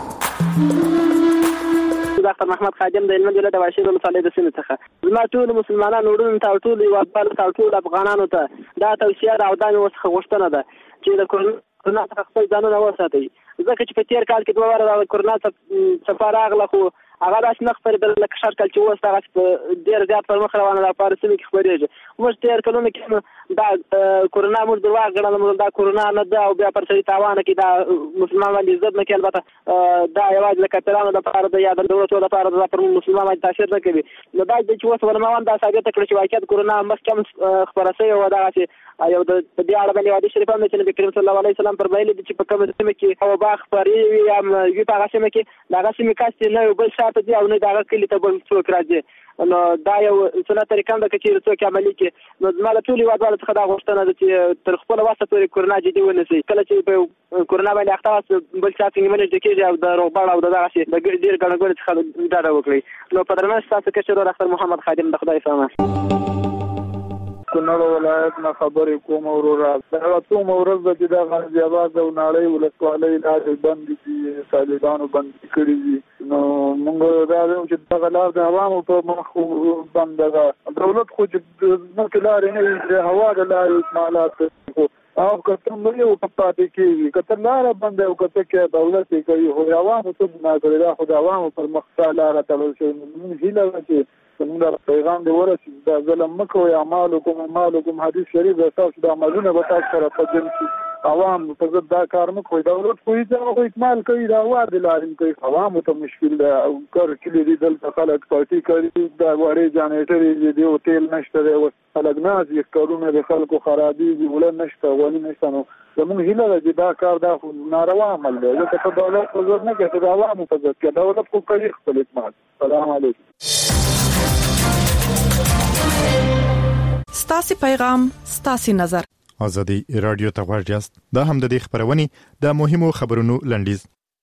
ډاکټر محمد خادم د علم د واشي د مصالحې د سیمې څخه زما ټول مسلمانانو وروڼو ته ټول یوازې ټول افغانانو ته دا توصیه او دا مې ورڅخه غوښتنه ده چې د کرونا څخه خپل ځانونه وساتئ ځکه چې په تیر کال کې 2 واره د کرونا څخه راغله خو هغه داسې نه خپرېدل لکه شر کال چې اوس هغه ډېر زیات پر مخ روانه ده په هر سیمه کې خپرېږي. موږ تیر کلونو کې دا کرونا موږ درواغ ګڼله دا کرونا نه ده او بیا پر سړي تاوانه کې دا مسلمان باندې عزت نه کوي. البته دا یوازې د کافرانو دپاره ده یا د دولتو دپاره ده پر مسلمان باندې تاثیر نه کوي. نو دا چې اوس علماوان دا ثابته کړه چې واقعیت کرونا مخکې هم خپره شوې وه دغسې یو د دې اړه باندې حدیث شریف هم دی چې نبي کریم صلی الله علیه وسلم فرمایلي دي چې په کومه سیمه کې وبا خپرې وي یا وي په هغه سیمه کې د هغه سیمې کس نه یو بل شاته ځي او نه د هغه کلي ته بل څوک راځي. نو دا یو سنت طریقه ده که چېرې څوک عملي کړي. نو زما له ټولو هېوادوالو څخه دا غوښتنه ده چې تر خپله وسه پورې کرونا جدي ونیسئ. کله چې په کرونا باندې اخته واست بل چا څنګه منډې کېږي او د روغبړ او د دغسې د ډېر ګڼه ګوڼې څخه ډډه وکړئ. نو په درنښت ستاسو کشر ډاکټر محمد خادم د خدای سامان کونړ ولایت نه خبرې کوم وروره. دغه څومره ورځ ده چې د غازي آباد او ناړۍ ولسوالۍ لارې بندې دي طالبانو بندې کړي دي. نو موږ دا وایو چې دغه لار د عوامو په مخ بنده ده. دولت خو چې ځمکې لارې نه وي د هوا د لارې اکمالات او که ته مړی او که پاتې کېږي که ته لاره بنده او که ته کې دولت یې کوي خو د عوامو څه ګناه کړې ده خو د عوامو پر مخ ستا لاره تړل شوې. موږ هیله ده چې زموږ پیغام دې ورسېږي دا ظلم مه کوئ اعمالکم حدیث شریف د ستاسو د عملونه به تاسو سره په جنګ شي عوام په ضد دا کار نه کوي. دولت کوي دا اکمال کوي دا وعده لازم کوي. عوام ته مشکل ده او کار کلی دي دلته خلک پارټي کوي دا وړي جنریټر دی او تیل نشته دی او خلک ناز یې کارونه د خلکو خرابي دي ولر نشته ونی نشته. نو زموږ هیله ده چې دا کار دا ناروا عمل دی. ځکه چې دولت په ضد نه کوي، دا عوام په ضد کوي. دولت خو کوي خپل اکمال. سلام علیکم. ستاسي پیغام ستاسي نظر. ازادي رادیو ته غواړئ دا هم د دې خبرونې د مهمو خبرونو لنډیز.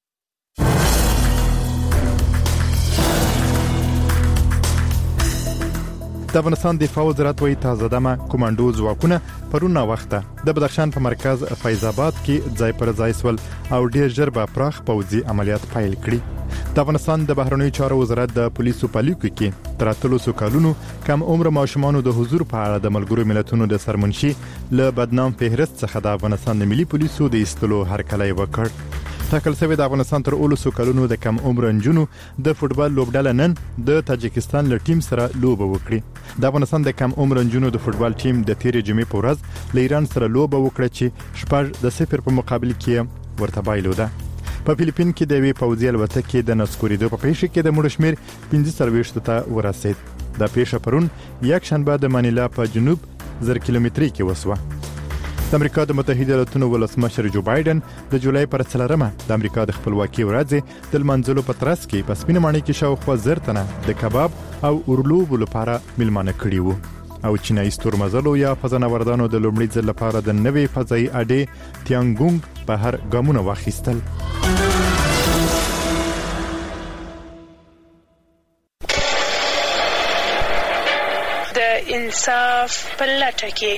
د افغانستان دفاع وزارت وایي تازه دمه کمانډو ځواکونه پرون وخته د بدخشان په مرکز فیض آباد کې ځای پر ځای سول او ډیر ژر به پراخ پوځي عملیات پیل کړي. د افغانستان د بهرنیو چارو وزارت د پولیسو په لیکو کې تر 3 کالونو کم عمر ماشومانو د حضور په اړه د ملګرو ملتونو د سرمنشي له بدنام فهرست څخه د افغانستان د ملي پولیسو د ایستلو هرکلی وکړ. ټاکل شوی د افغانستان تر 13 کلونو د کم عمر انجونو د فوټبال لوبډله نن د تاجکستان له ټیم سره لوبه وکړي. د افغانستان د کم عمر انجونو د فوټبال ټیم د تیرې جمعې په ورځ له ایران سره لوبه وکړه چې 6-0 په مقابل کې ورته بایلوده. په فلیپین کې د وی پوځي الوتکې د نسکوریدو په پیښه کې د مړو شمیر 45 ته ورسید. د پیښه پرون یک شنبه د منیلا په جنوب 1000 کیلومتري کې وسوه. د امریکا د متحده ایالاتونو ولسمشر جو بایدن د جولای پر 4مه د امریکا د خپلواکۍ ورځ د منځلو په ترڅ کې په سپینه ماڼۍ کې شاوخوا 1000 تنه د کباب او اورلوب لپاره ملمانه کړي وو. او چینایي ستورمزلو یا فضانوردانو د لومړي ځل لپاره د نوې فضایي اډې تیانګونګ په هر ګامونه واخیستل. د انصاف په لټه کې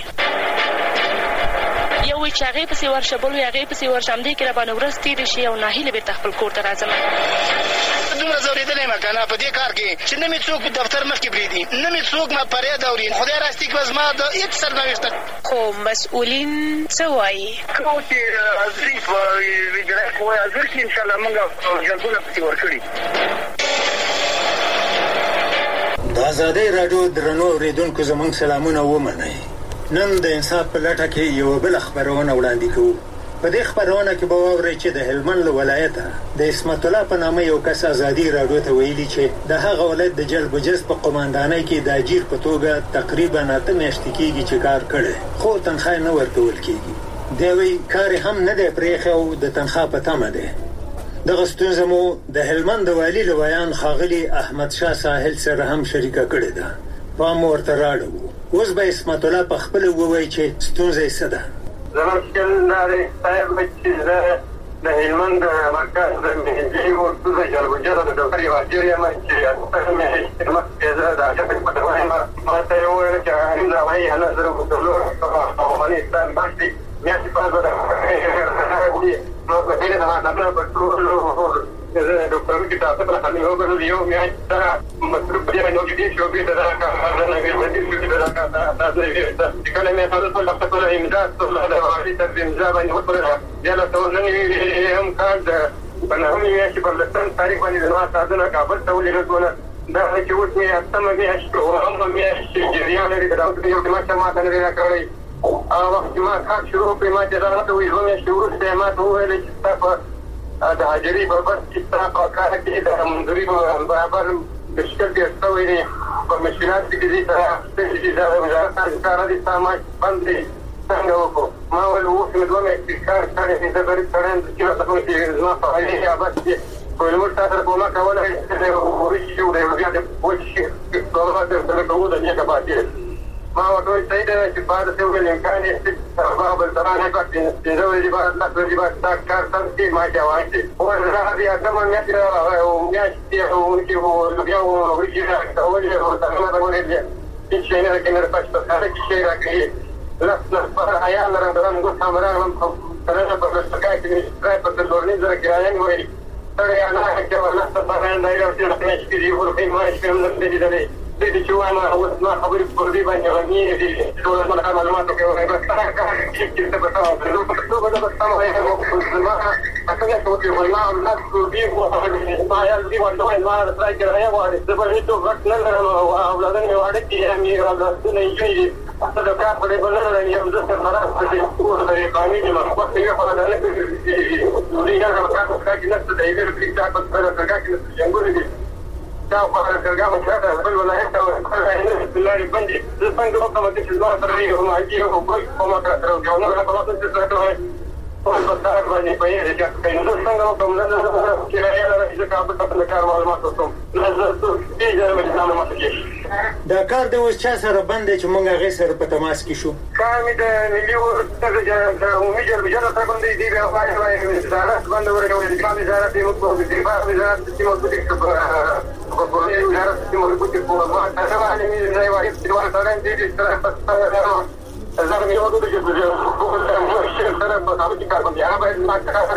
یو چې هغه په سیور شبل یو هغه په سیور شمدې کې را باندې ورځ تیر شي او ناهیله به تخپل کور ته راځم. دومره زوریدلې مکنه په دې کار کې چې نه می څوک په دفتر مخ کې بریدي، نه می څوک ما پرې دوري. خدای راستي کې زما د هیڅ سرنوشت خو مسؤلین څه وایي کوټي ازریف ویګره کوی ازر کې ان شاء الله موږ جلبونه پتی ورکړي. د آزادۍ راډیو درنو اوریدونکو زموږ سلامونه ومنئ. نن د انصاف په لټه کې یو بل خبرونه وړاندې کوو. په دې خبرونه کې به واورئ چې د هلمند ولایت د اسمت الله په نامه یو کس آزادۍ راډیو ته ویلي چې د هغه ولایت د جلب جذب په قوماندانۍ کې د اجیر په توګه تقریبا 8 میاشتې کېږي چې کار کړی، خو تنخواه نه ورکول کېږي. دی وایي کار هم نه دی پرېښی او د تنخواه په تمه دی. دغه ستونزه مو د هلمند د والي له بیان ښاغلي احمد شاه ساحل سره هم شریکه کړې ده. پام ورته راړو. اوس به اسمت الله په خپله ووایي چې ستونزه یې څه ده. زموږ چل دا دی صاحب چې زه د هلمند مرکز د مهنجي ورتو د جلبجره د ډاکټر یو اجیر یم چې مخکې زه د عجبې په ډول یم. ما ته یې وویل چې هند وایي هله زه وکړلو افغانستان باندې میاشتې پس به نو په دې نه ما په ټولو ډاکټر کې تاسو په خپل یو بل یو میاشت مصروف دی نو کې شو به دا کار نه ویل چې دا کار تاسو یې کله مې تاسو په خپل امداد ټول دا وایي چې امضا باندې وکړه یا له ټول نه هم کار ده په نوم یې چې په لسان تاریخ باندې نو تاسو نه کابل ته ولې راځونه دا چې اوس مې اتمه میاشت او هم میاشت جریان لري دا اوس یو ما ته ما ته نه راکړی او وخت ما کار شروع په ما ته راته وې زه مې شروع ته ما ته ویل چې تاسو د حاجري برابر چې تاسو کار کې د منځري برابر بشکل کې استوي دي په مشکلات کې دي چې دا وزارت کار دي سامان باندې څنګه وکړو. ما ول اوس مې دوه مې کار کړی چې دا بری څنګه چې تاسو کې زما په اړه یا بس په لمر تاسو کومه کوله چې ورشي او بیا د وښي کومه ته کومه د نه کباتې ما ورته صحیح ده چې بعد څه ویل امکان یې چې بابل ترانه کوي چې دا ویلي بعد تاسو دی بعد کار څنګه ما جواب او راځي اته مې چې او میاشتې او چې و بیا و ورشي راځي او تاسو دا ولې چې نه کې نه پښتو کار کې شي راځي لاسه پر آیا لرم غو سامران هم سره په لسکای کې په دورني زره کې راځي وایي ترې انا چې ولا څه باندې دا یو څه چې دی ورته ما چې هم نه دی دی دې چې وانا او ما خبرې په دې باندې غني دي ټول معلومات کې وایي بس چې څه به تاسو ته به تاسو یې مو ما اته چې ولا نه دې وو ما یې دې وانه ما راځي چې راځي وایي چې په دې تو وخت نه او اولادن یې وړي چې امي راځي نه یې اصل د کار په دې بل نه یو ځل سره په دې ټول قانوني د مخکې یو په دغه کې دوی هغه کار کوي چې نشته د یوې ریښتیا په سره څنګه کې څنګه دي دا په هغه څنګه چې بل ولایت او بلاري باندې څنګه کومه چې زما سره یې هم هغه او کومه کړو یو نو په تاسو څه سره په تاسو باندې په یوه ځای کې نو څنګه کوم نه چې راځي چې کار په کار معلومات کوم نه زه دې ځای باندې معلومات کوم دا کار د اوس چا سره باندې چې مونږ هغه سره په تماس کې شو کامې د ملي د عمومي جرګې سره باندې دی بیا وایي وزارت باندې ورغوي د کامې وزارت یو په دفاع وزارت چې موږ په وزارت چې موږ په ما تاسو باندې نه وایي چې ورته راځي چې زه مې وګورم چې په سره په تاسو کې کار کوي هغه باید ما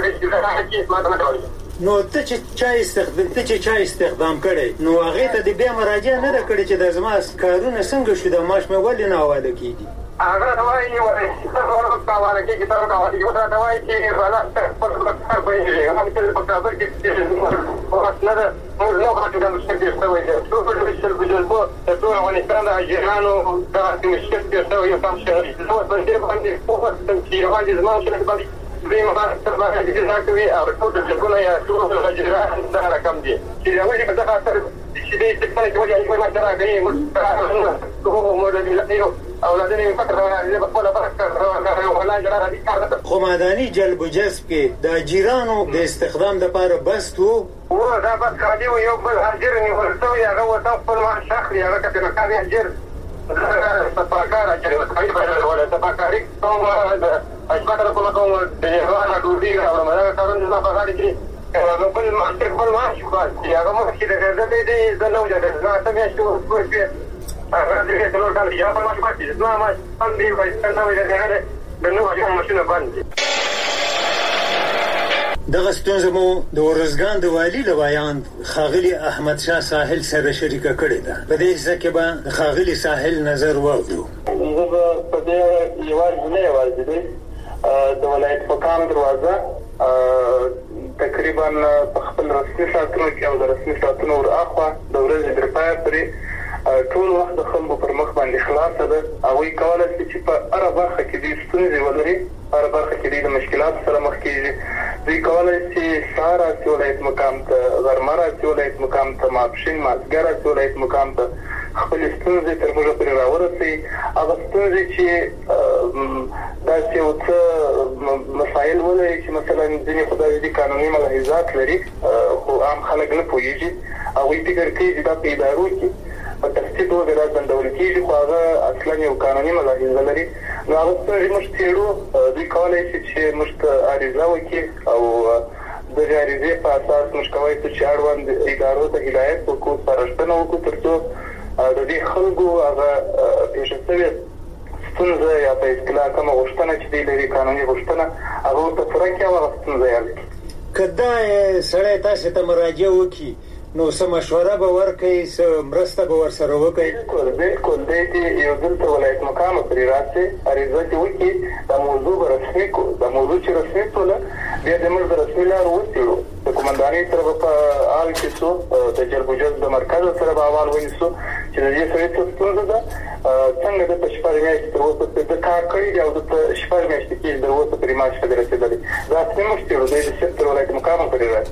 ته نو ته چې چا استخدام کړي نو هغه ته د بیا مراجعه نه کړي چې د زما کارونه څنګه شو د ماش مې ولې نه حواله کیږي هغه وايي ورته کاوه کې تاسو کاوه یو دا وايي چې ولا په کار کوي هغه چې په کار کې نه ده نو هغه د مشکل څه وایي څو په مشکل کې ټول افغانستان د اجرانو د مشکل څه یو تاسو نو په دې باندې په وخت کې راځي زما چې باندې زه ما ته د ځاکوي او ټول د ټول یا ټول د اجران دا رقم دي چې هغه په دغه سره چې دې څه کوي چې ما سره کوي مو د دې اولادنی فکر راځي په خپل برکت ولا جره دي کار خو مدني جلب و جذب کې د اجرانو د استخدام لپاره بس تو دا بس کاږي یو بل اجر نه ورته هغه وته خپل ما شخصي هغه کته کار اجر سپاکار اجر ولا سپاکاري کوم اجبار کوم د هغه دوی او مرګ کارونه نه پاره دي بل ما شو کوي هغه مو چې د دې د نو د ځان ته شو کوي هغه دې ته نور کار یا په ما شو چې نو ما هم دی وایي څنګه د نو هغه ماشینه باندې دغه ستونزه مو د ورزګان د والی له بیان خاغلی احمد شاه ساحل سره شریکه کړې ده په دې ځکه به خاغلی ساحل نظر واورو زه په دې یوازې د ولایت فقام دروازه تقریبا په خپل رسمي ساعتونو کې او د رسمي ساعتونو ورخوا د ورځې تر پای پورې ټول وخت د خلکو پر مخ باندې خلاصه ده او وی کولای شي چې په هر برخه کې د ستونزې ولري هر برخه کې د مشکلات سره مخ کیږي دوی کولای شي سارا چې ولایت مقام ته غرمره چې ولایت مقام ته ماپښین مازګره چې ولایت مقام ته خپل ستونزې تر موږ پورې راورسي هغه ستونزې چې دا چې او څه مسایل ولري چې مثلا ځینې خدای دې قانوني ملاحظات لري خو عام خلک نه پوهیږي او وی فکر کوي چې دا په ادارو کې په تفصیل ډول راځندول کېږي خو هغه اصلا یو قانوني ملاحظه لري نو هغه څه موږ تیرو دوی کولای شي چې موږ عریضه وکړي او د عریضې په اساس موږ کولی شو چې اړوند ادارو ته هدایت وکړو سپارښتنه وکړو تر څو د دې خلکو هغه پېښه شوې ستونزه یا په اصطلاح کومه غوښتنه چې دی لري قانوني غوښتنه هغه ورته پوره کړي او هغه ستونزه یې حل کړي که دا سړی تاسو ته مراجعه وکړي نو څه مشوره به ورکړي څه مرسته به ورسره وکړي بالکل دی یو ځل ته ولایت مقام پرې راشي عریضه چې وکړي دا موضوع به رسمي کړو دا موضوع چې رسمي کړله بیا د موږ د رسمي لارو وڅېړو د قومندانۍ سره به په حال کې شو د جلب و جذب د مرکز سره به احوال ونیسو چې د دې سړي څه ستونزه ده څنګه د شپږ میاشتې تر اوسه د کار کړی دی او د شپږ میاشتې کې تر اوسه پرې معاش ته رسېدلی دا اصلي موږ څېړو دی د صرف تر ولایت مقام پورې راشي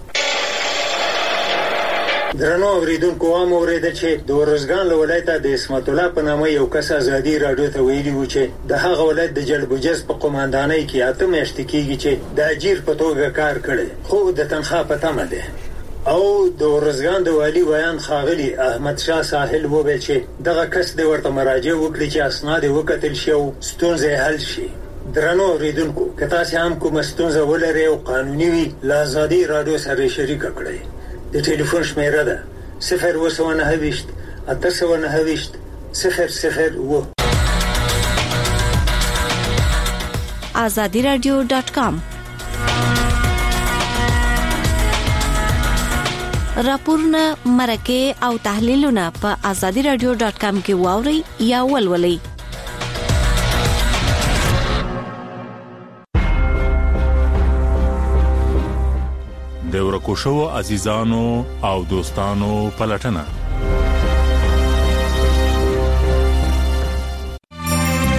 درنو اوریدونکو عام اوریدل چې د ورزګان له ولایته د اسمت الله په نامه یو کس ازادي راډیو ته ویلي و چې د هغه ولایت د جلب و جذب په قومندانۍ کې اته میاشتې کېږي چې د اجیر په توګه کار کړی خو د تنخواه په تمه دی او د ورزګان د والی بیان خاغلی احمد شاه ساحل وویل چې دغه کس د ورته مراجعه وکړي چې اسناد وکتل شي او ستونزې حل شي درنو اوریدونکو که تاسو هم کومه ستونزه ولرئ او قانوني وي له ازادي راډیو سره شریکه کړئ د ټلیفون شمیره ده 029 809 001 azadiradio.com راپورونه مرکه او تحلیلونه په azadiradio.com کې واوري یا ولولئ د ورکوشو عزیزانو او دوستانو پلټنه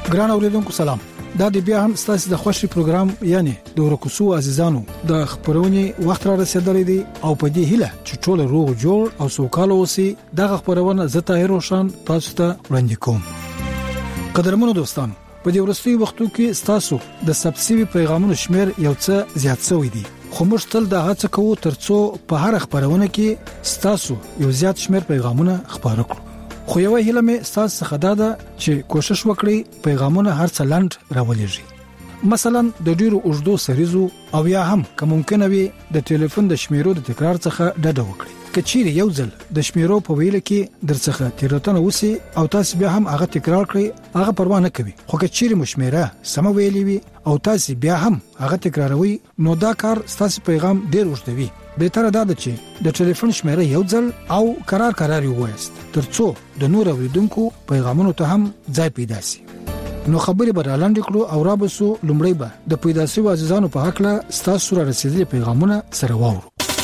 ګران اوریدونکو سلام. دا د بیا هم ستاسو د خوشي پروګرام یعنی د ورکوسو عزیزانو د خبرونې وخت را رسیدلی دی او په دې هیله چې ټول روغ جوړ او سوکاله اوسئ دغه خبرونه زه طاهر روشن تاسو ته وړاندې کوم. قدرمنو دوستان، په دې ورستي وختو کې تاسو د سبسیوي پیغامونو شمیر یو څه زیات شوی دی، خو موږ تل دا هڅه کوو ترڅو په هر خبرونه کې تاسو یو زیات شمیر پیغامونه خبرو کړو. خو یو هیله مې تاسو څخه دا ده چې کوشش وکړئ پیغامونه هر څه لاند راولېږي. مثلا د ډیرو اوږدو سریزو او یا هم که ممکنه وي د ټلیفون د شمیرو د تکرار څخه ډډه وکړئ. که چیرې یو ځل د شمیرو په ویل کې درڅخه تیروتنه وسی او تاسو بیا هم هغه تکرار کړئ، هغه پروا نه کوي. خو که چیرې مشمیره سم ویلې وي او تاسو بیا هم هغه تکراروي نو دا کار تاسو پیغام ډیر اوږدوي. بهتره ده چې د ټلیفون شمیره یو ځل او قرار ووایست ترڅو د نور اوریدونکو پیغامونو ته هم ځای پیدا شي. نو خبرې به لاندې کړو او را بسو لومړی به د پیدا شوی عزیزانو په حق له تاسو را رسیدلي پیغامونه سره واورو.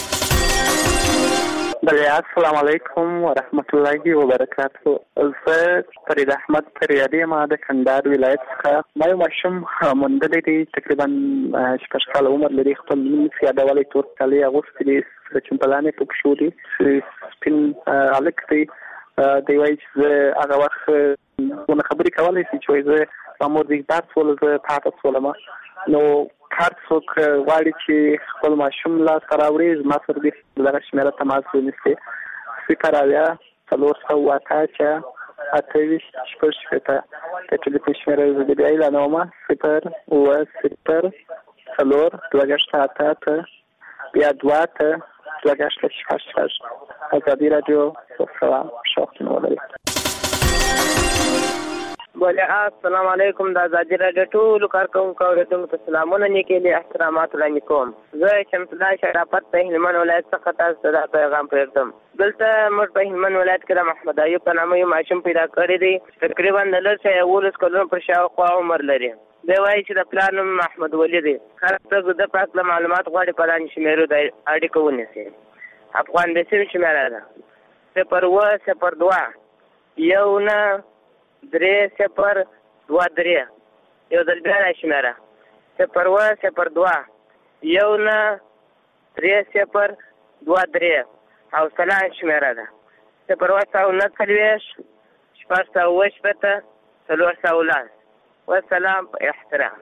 بله، السلام علیکم ورحمت الله وبرکاته. زه فرید احمد فریادی ما د کندهار ولایت څخه ما یو ماشوم موندلی دی، تقریبا 6 کاله عمر لري. خپل نوم یې یادولی، تور کالي اغوستي دي، چمپلانې په پښو دي، سپین هلک دی. دی وایي چې زه هغه وخت ونه خبرې کولی شي چې وایي زه مامور دیګدار شولم، زه پاته شولم. نو هر څوک غواړي چې خپل ماشوم لاسته راوړي، زما سره دې دغه شمېره تماس ونیسي. 0 8 شپږ شپېته د ټلیفون شمېره زه د بیا اعلانوم 0 0 4 2 8 بیا 2 2 8 ازادي رادیو سلام شوختونه ولري. بوله السلام علیکم. د ازادي رادیو ټول کارکونکو اوریدونکو ته سلامونه نیکې احترامات وړاندې کوم. زه شمس الله شرافت په هلمند ولایت څخه تاسو ته دا پیغام پرېږدم. دلته موږ په هلمند ولایت کې د محمد ایوب په نامه یو ماشوم پیدا کړی دی، تقریبا د 11 کلونو پر شاوخوا عمر لري. دی وایي چې د پلار نوم محمد ولی دی. هر څوک د پاک له معلومات غواړي په لاندې شمیرو د اړیکه ونیسي. افغان بیسیم شمیره ده 0 0 2 1 3 0 2 3. یو ځل بیا شمیره 0 0 2 1 3 0 2 3. او سلام شمیره ده 0 9 6 3 والسلام احترام.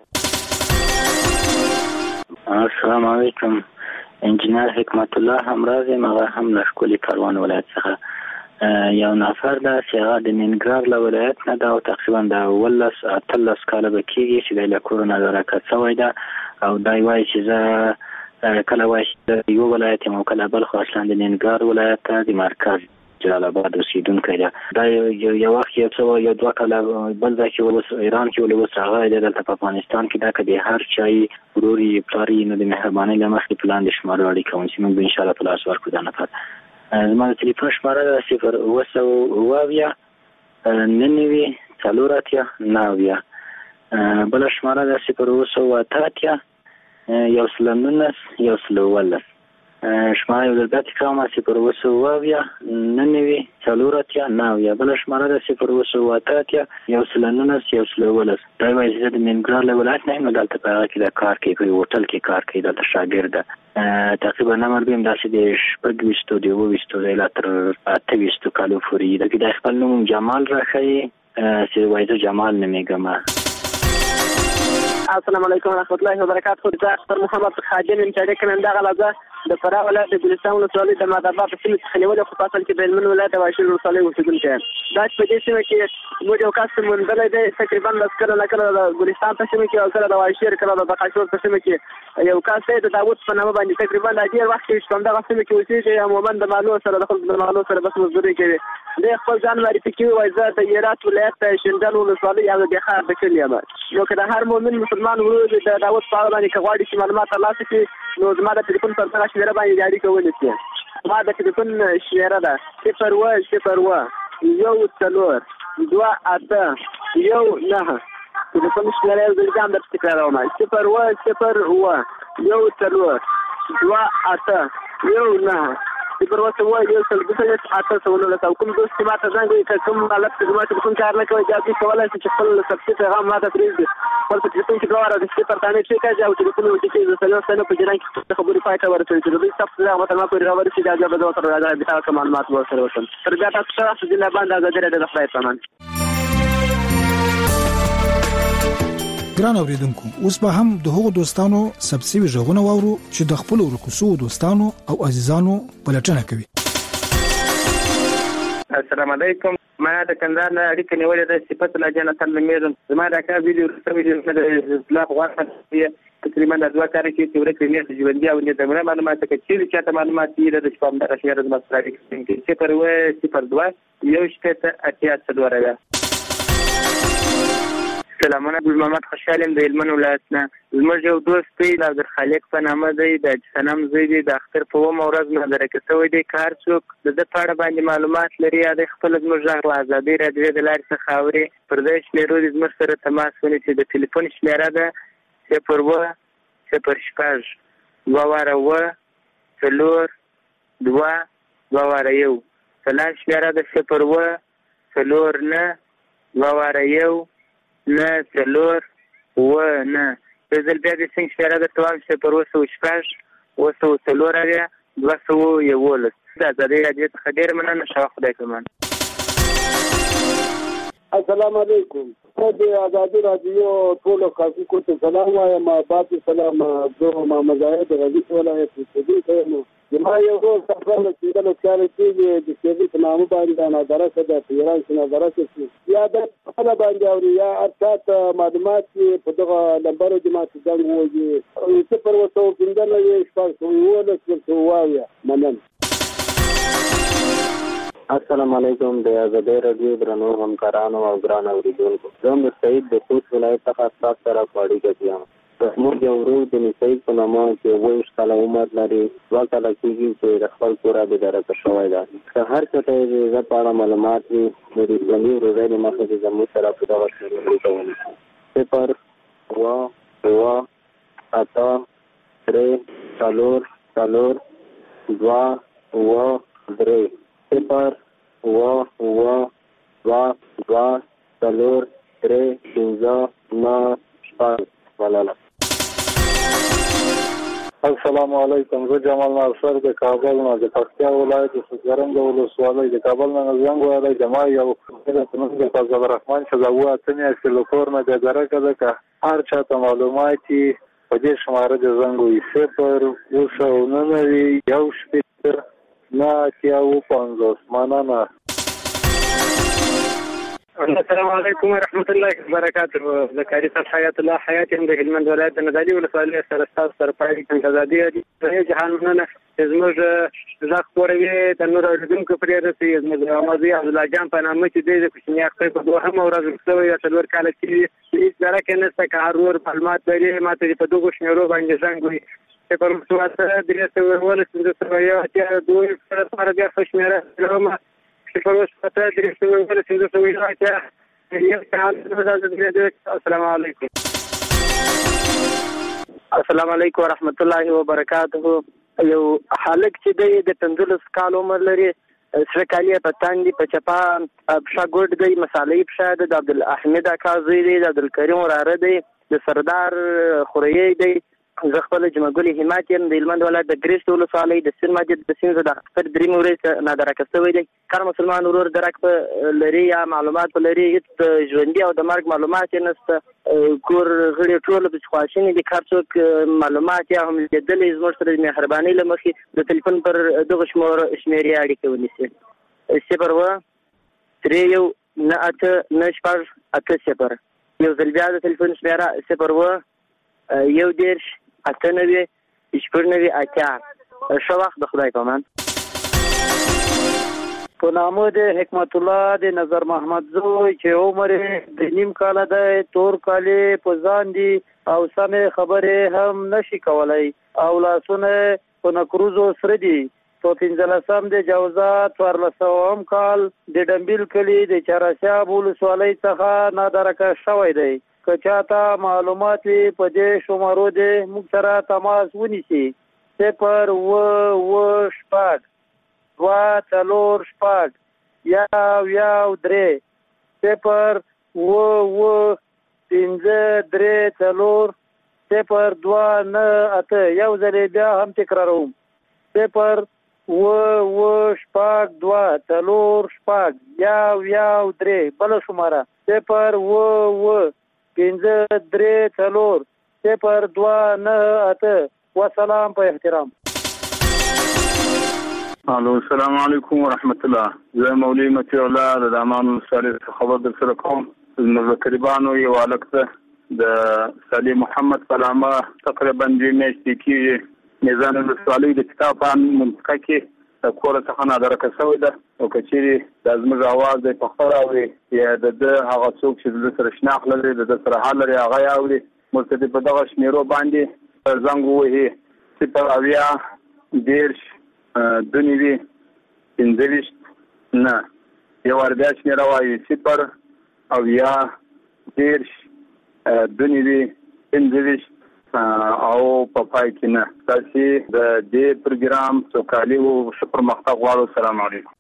السلام علیکم. انجینر حکمت الله همراز مغه هم لشکولی کاروان ولایت څخه یو نفر ده چې هغه د نینګرهار له ولایت نه ده او تقریبا د 13 کاله به کېږي چې دی له کوره نه راکټ شوی ده. او دا وایي چې زه کله وایي چې یو ولایت یم او کله بل، خو اصلا د نینګرهار ولایت ته د مرکز جلال آباد اوسیدونکی ده. دا یو وخت یو څه یو 2 کاله بل ځای کې اوس ایران کې ولې اوس راغلی دی دلته په افغانستان کې. دا که د هر چا یې ورور یې پلار یې نو د مهربانۍ له مخکې په لاندې شمارو اړیکه ونیسي. موږ به انشاءالله په لاس ورکړو دا نفر. زما د تلیفون شماره ده 0 9 4 9. بله شماره ده 0 8 1 شماره یو دلته تکرام 0 9 4 9. بله شماره ده 0 8 1 دا وایي چې د نینګرهار له ولایت نه یم، دلته په هغه کې د کار کوي، په هوټل کې کار کوي، دلته شاګرد ده. تقریبا عمر به هم داسې د 26 د 22 لا تر 28 کالو پورې. د خپل نوم جمال راښیي چې وایي زه جمال نومیږم. السلام علیکم ورحمت الله وبرکاته. ډاکټر محمد خادم انټری کننده غلازه د فراه ولایت د ګلستان ولسوالۍ د مادابا په سیمه کې نیولې، خو په اصل کې د هلمند ولایت د واشیر ولسوالۍ اوسېدونکی یم. دا چې په دې سیمه کې موږ یو کس موندلی دی، تقریبا کله نه کله د ګلستان په سیمه کې او کله د واشیر، کله د بقاشور په سیمه کې یو کس دی د داود په نامه باندې. تقریبا د ډېر وخت کې همدغه سیمه کې اوسېږي، عموما د مالو سره د خلکو د مالو سره بس مزدوري کوي. دی خپل ځان معرفي کوي، وایي زه د هرات ولایت شینډل ولسوالۍ او د بېخار د کلي یم. نو که د هر مؤمن مسلمان ورور د داود په اړه باندې که غواړي چې معلومات ترلاسه کړي نو زما د ټلیفون پر دغه شمېره باندې اړیکه ونیسي. زما د ټلیفون شمېره ده 0 0 1 4 2 8 1 9. ټلیفون شمېره یو ځل بیا هم درته تکراروم 0 0 1 4 2 8 1 9. پر وسه وای یو څل بسنه اته سوالو له کوم دوست ما ته څنګه کوم حالت کې ما ته کوم کار نه کوي چې کولای شي چې خپل سبسي پیغام ما ته پریږدي خپل په ټلیفون کې دواره د سپیکر تانه چې کوي او ټلیفون وځي چې زه سره په جران کې خبرې پاتې ورته چې دوی تاسو له ما ته ما کوي راوړي چې دا به دوه راځي به تاسو معلومات ورسره وشم تر بیا تاسو سره د باندې د دې د خپل پامان ګران اوریدونکو اوس به هم د هغو دوستانو سبسي ژغونه واورو چې د خپل ورکوسو دوستانو او عزیزانو پلټنه کوي. السلام علیکم. ما د کندهار نه اړیکه نیولې ده صفت الله جان تل میرم زما دا کا ویډیو د اطلاع غواړم تقریبا د دوه کار کې چې ورکړې نه ژوندۍ او نه دمره معلومات کې چې چاته معلومات دي د شپږ د شهر د مصرف کې چې پر و صفر 2 یو شپته اتیا څلورا. سلامونه ګل محمد خوشحالم د هلمند ولایت نه. زموږ یو دوست دی عبد الخالق په نامه دی د سنم زوی دی د اختر په ومه ورځ مدرکه شوی دی کار څوک د په اړه باندې معلومات لري یا د خپل زموږ غږ آزادي راډیو د لارې څخه اوري پر دې شمیرو د زموږ سره تماس ونیسي. د ټلیفون شمیره ده 01042 سلام شمیره ده 01042 نه څلور و نه په ځل بیا د څنګه شمیره ده 01042 دا د دې راځي څخه ډیر مننه شاه خدای کومن. السلام علیکم. د آزادی رادیو ټول خاصی کو ته سلام وایم. باب سلام زه محمد زاهد غزي ولایت سیدی ته ما یو سفر له سیدلو کار کیږي د سیدی په نامه باندې نه درسه د ایران څخه درسه یا د خپل باندې او یا ارشاد معلومات په دغه نمبر د ما څنګه وږي چې پر وسو څنګه یې شپږ وله څه وایا منن. السلام علیکم. د آزادی رادیو درنو همکارانو او ګران اوریدونکو زه مستعد د خوست ولایت څخه تاسو سره اړیکه کوم. موږ یو ورور د نسایب په نامه چې 22 کاله عمر لري 2 کاله کېږي چې د خپل کور به درکه شوی ده. که هر څه ته یې په اړه معلومات وي د اسلامي ورځې مخه د زموږ سره په دغه شروع کوي 0 السلام علیکم. زه جمال ناصر د کابل نه د پکتیا ولایت د سګرنګ ولسوالۍ د کابل نه زنګ وایي جما یو د فضل الرحمن چې دا و اتنه سلوکور نه د درکه ده که هر چاته معلوماتي په دې شماره د زنګ وي 0 مننه. السلام علیکم ورحمت الله وبرکاته. زکاری صاحب حیات الله حیات هم د هلمند ولایت د ندالي ولسوالۍ سره تاسو سره پای کې آزادي جهان مننه. زموږ ځخ پوروي د نور اوریدونکو پرې رسي زموږ مازی عبد الله جان په نامه چې د کوچنی اختر په دوهم ورځ وروسته یا څلور کال کې هیڅ درکه نشته کارور معلومات لري ماته په دغه شمیرو باندې څنګه وي په مسواسه د دې ولې چې د سویا چې دوی سره بیا خوشمره کومه السلام علیکم. السلام علیکم ورحمت الله وبرکاته. یو خالق چې د 15 کال عمر لري سرکالي په تاندي په چپا بشاګوډ دی مصالحې بشا د عبد الاحمد اکازي دی د عبد الکریم وراره دی د سردار خوريي دی زه خپل جمعګل همت يم د هلمند ولایت د ګریشت ولسوالۍ د سین مسجد د سین د اختر درې مورې نه درکه شوی دی. کار مسلمان ورور درک په لري یا معلومات لري هیڅ ژوندۍ او د مرګ معلومات نشته کور غړي ټول په خواشینی دي کار څوک معلومات یا هم لیدلې زموږ سره مهرباني لمخې د ټلیفون پر دغه شمیرې اړیکه ونیسي 0 یو ځل بیا د ټلیفون شمیره 0 اتنوي شپږنوي اتیا. ښه وخت د خدای پامان. په نامه د حکمت الله د نظر محمد زوی چې عمر د نیم کال ده تور کالي په ځان دي او سمې خبرې هم نشي کولای او لاسونه په نکروزو سره دي. په 15 د جوزات 1400 کال د ډمبیل کلی د چراسیاب ولسوالۍ څخه نادرکه شوی دی. که چاته معلومات په دې شمارو دې موږ سره تماس ونیسي 0 و 8 2 4 6 1 3 0 و 5 3 4 0 2 9 8 یو ځل بیا هم تکراروم 0 و 6 2 4 6 1 3 بل شماره 0 و 5 3 4 0 2 9 8 والسلام په احترام. الو السلام علیکم ورحمت الله. زه مولوی متی الله د امان صالح خبر در سره کوم. مذکربانو یو الکته د صالح محمد سلامه تقریبا 2 میاشتې کې میزان الصالح د کتاب په منطقه کې د کور څخه نادرکه شوی ده او کچېری د زموږ आवाज د پخره او یا د هغه څوک چې د سره شناخت لري د سره حل لري هغه یاوري مستدی په دغه شمیرو باندې زنګ وهي چې اویا دیرش دنیوی انځلیشت نه یو وربیا شمیره وایي 0 اویا دیرش دنیوی انځلیشت او په پای کې نه. تاسو د دې پروګرام سوکالي او پرمختګ غواړو. السلام علیکم.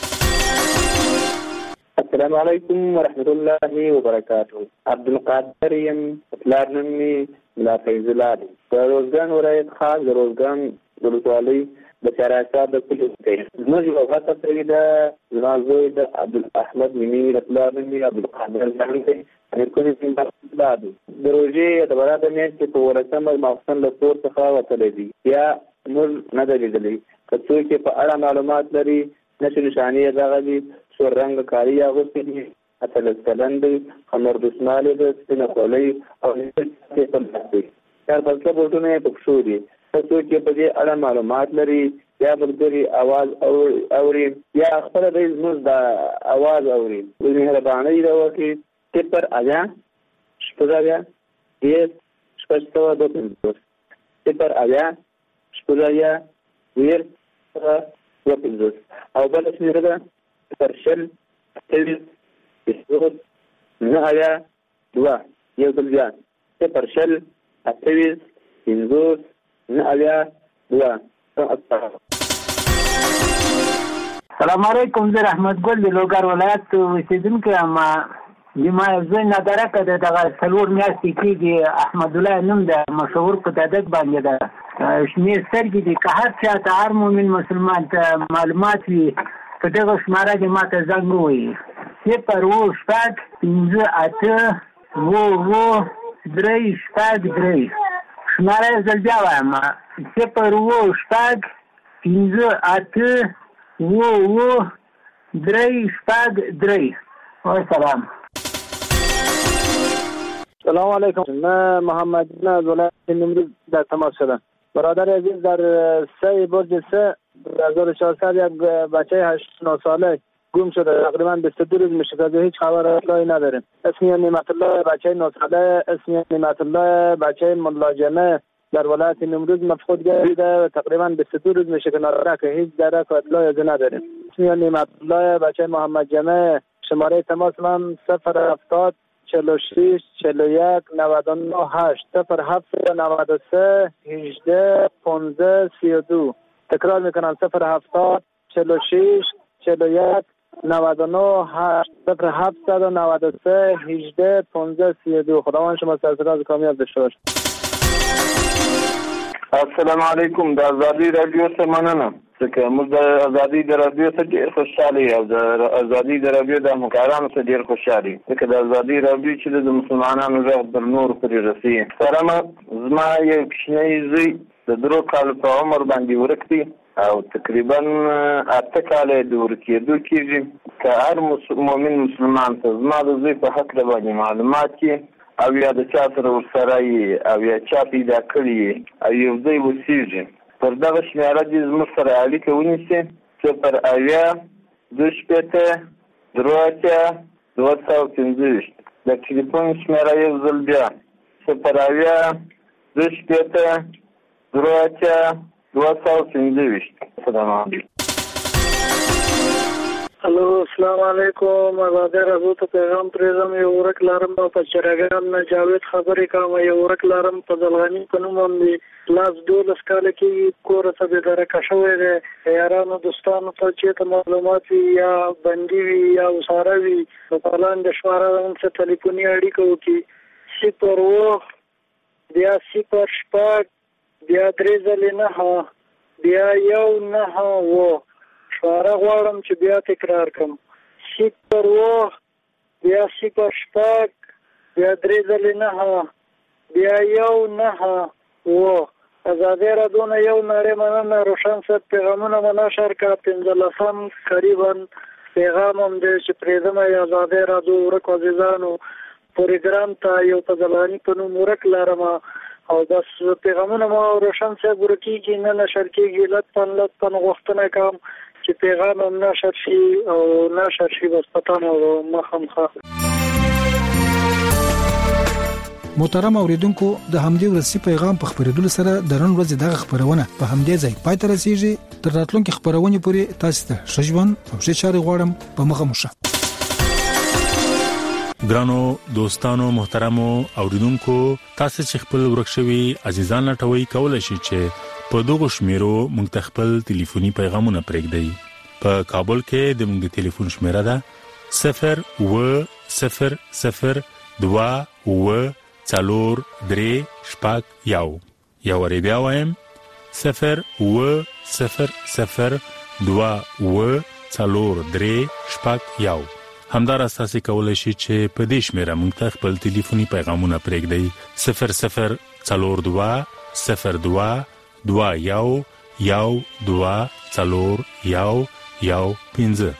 السلام علیکم ورحمت الله وبرکاته. عبدالقادر یم پلار نوم ملا فیض الله دی. د روزګان ولایت خاص د روزګان ولسوالۍ د چاراساب د کلی دی. زموږ یو غټه سړي ده زما زوی د عبدالاحمد مینی د پلار نوم عبدالقادر ځان دی. کومې څنګه پلار دی د روژې د براته میاشت کې په ورسمه ماخصن له کور څخه وتلی دی یا موږ نه دی لیدلی. که څوک یې په اړه معلومات لري نښې نښانې یې دغه دي سور رنګه کالي یې اغوستی دي 18 کلن دی خمر دسمالې ده سپینه خولۍ او یې په لاس دی 4 بوټونه یې په پښو دي. که څوک یې په دې اړه معلومات لري یا ملګري اواز اوري یا خپله دی زموږ د اواز اوري د مهربانۍ د وکړي 0 اویا شپږ اویا 10 شپږ سوه 250 0 اویا شپږ اویا 10 250 او بله شمېره ده 0 شل 28 9 اویا 2 یو ځل بیا 0 شل 28 50 9 اویا 2. سلام علیکم. زه رحمت ګل د لوګر ولایت اوسېدونکی یم. زما زوی نادرکه د دغه 4 میاشتې کېږي احمد الله نوم ده مشهور په ددک باندې ده شمېر سترګې دي. که هر چا ته هر مؤمن مسلمان ته معلومات وي په دغه شماره دې ما ته زنګ ووهي 0 6 5 8 3 6 3 شماره یې ځل بیا وایم 0 6 5 8 3 6 3 والسلام. سلام علیکم. من محمد ناز ولایت نیمروز در تماس شدم. برادر عزیز در 3 برج 3 1400 یک بچه 8 ساله گم شده. تقریبا 22 روز میشه که هیچ خبر اطلاعی نداریم. اسم نعمت الله بچه 9 ساله اسم نعمت الله بچه ملاجمه در ولایت نیمروز مفقود گردیده. تقریبا 22 روز میشه که نادرک هیچ درک و اطلاعی نداریم. اسم نعمت الله بچه محمد جمعه. شماره تماس من 070 46 41 99 8 07 93 18 15 32. تکرار میکنم 070 46 41 99 8 0793 18 15 32. خداوند شما سرفراز کامیاب داشته باشه. السلام علیکم. د ازادي رادیو څخه مننه چې موږ د ازادي د رادیو څخه ډیر خوشاله یو. د ازادي د رادیو د همکارانو څخه ډیر خوشاله ځکه د ازادي رادیو چې د مسلمانانو غږ در نور پرې رسي. سره زما یو کوچنی زوی د 3 کال په عمر باندې ورک دی او تقریبا 8 کال د ورکېدو کېږي. که هر مؤمن مسلمان ته زما د زوی په حق باندې معلومات کې او یا د چا سره ورسره او یا چا پیدا کړي او یو ځای اوسېږي پر دغه شمېره دې زموږ سره اړیکه ونیسي 0 اویا 2 شپېته 3 250. د ټلیفون شمېره یو ځل بیا 0 اویا 2 شپېته 3 250. السلام علیکم. الو السلام علیکم. آزاد راډیو ته پیغام پرېږدم. یو ورک لارم په چرګان نه جاوید خبرې کوم. یو ورک لارم په ځلغني په نوم باندې لاس 12 کال کې کور ته به درکه شوې ده. یارانو دوستانو ته چې معلومات یا بندي وي یا وساره وي په پلان د شواره څخه ټلیفوني اړیکه وکړي 0 بیا 0 شپږ بیا 3 ځلې نه بیا 1 9 و شواره غواړم چې بیا تکرار کوم 0 بیا 0 شپږ بیا 3 ځلې نه بیا 1 9 و آزادی راډیو نه یو نړۍ مننه. روشن صاحب پیغامونه منشر کا 15 قریبا پیغام هم دې چې پرېدم یا آزادی راډیو ورک عزیزانو پروګرام ته یو په ځلانی په نوم ورک لارم او بس پیغامونه ما روشن صاحب ورکیږي نه نشر کېږي لطفا غوښتنه کوم چې پیغام هم نشر شي او نشر شي بس پتانه او مخامخه. محترم اوریدونکو د همدې ورسي پیغام په خبرېدل سره د نن ورځې دغه خبرونه په همدې ځای پای ته رسیږي. تر راتلونکي خبرونه پورې تاسو ته ښه ژوند او ښه چارې غواړم. په مخه مو شه. ګرانو دوستانو محترمو اوریدونکو تاسو چې خپل ورکشوي عزیزان لټوي کولای شي چې په دغه شمیرو مونږ خپل ټلیفوني پیغامونه پرېږدئ. په کابل کې د مونږ ټلیفون شمیره ده 0 څلور درې شپږ یو بیا وایم 0 څلور درې شپږ یو. همدار اساسي کولای شي چې په دې شمیره مونږ خپل ټلیفوني پیغامونه پرېږدئ 0 څلور 2 یو 2 څلور یو 5.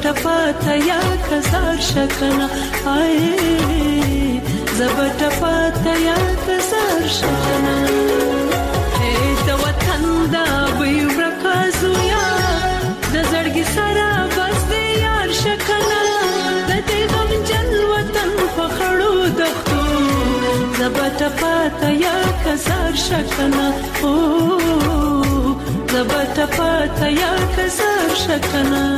پاتا یا کزار شکنا آئے زبٹ پاتا یا کزار شکنا اے د وطن دا ویو برکازو یا د زړګي سره بس دې یار شکنا د دې غم جن وطن فخړو دختو زبٹ پاتا یا کزار شکنا او زبٹ پاتا یا کزار شکنا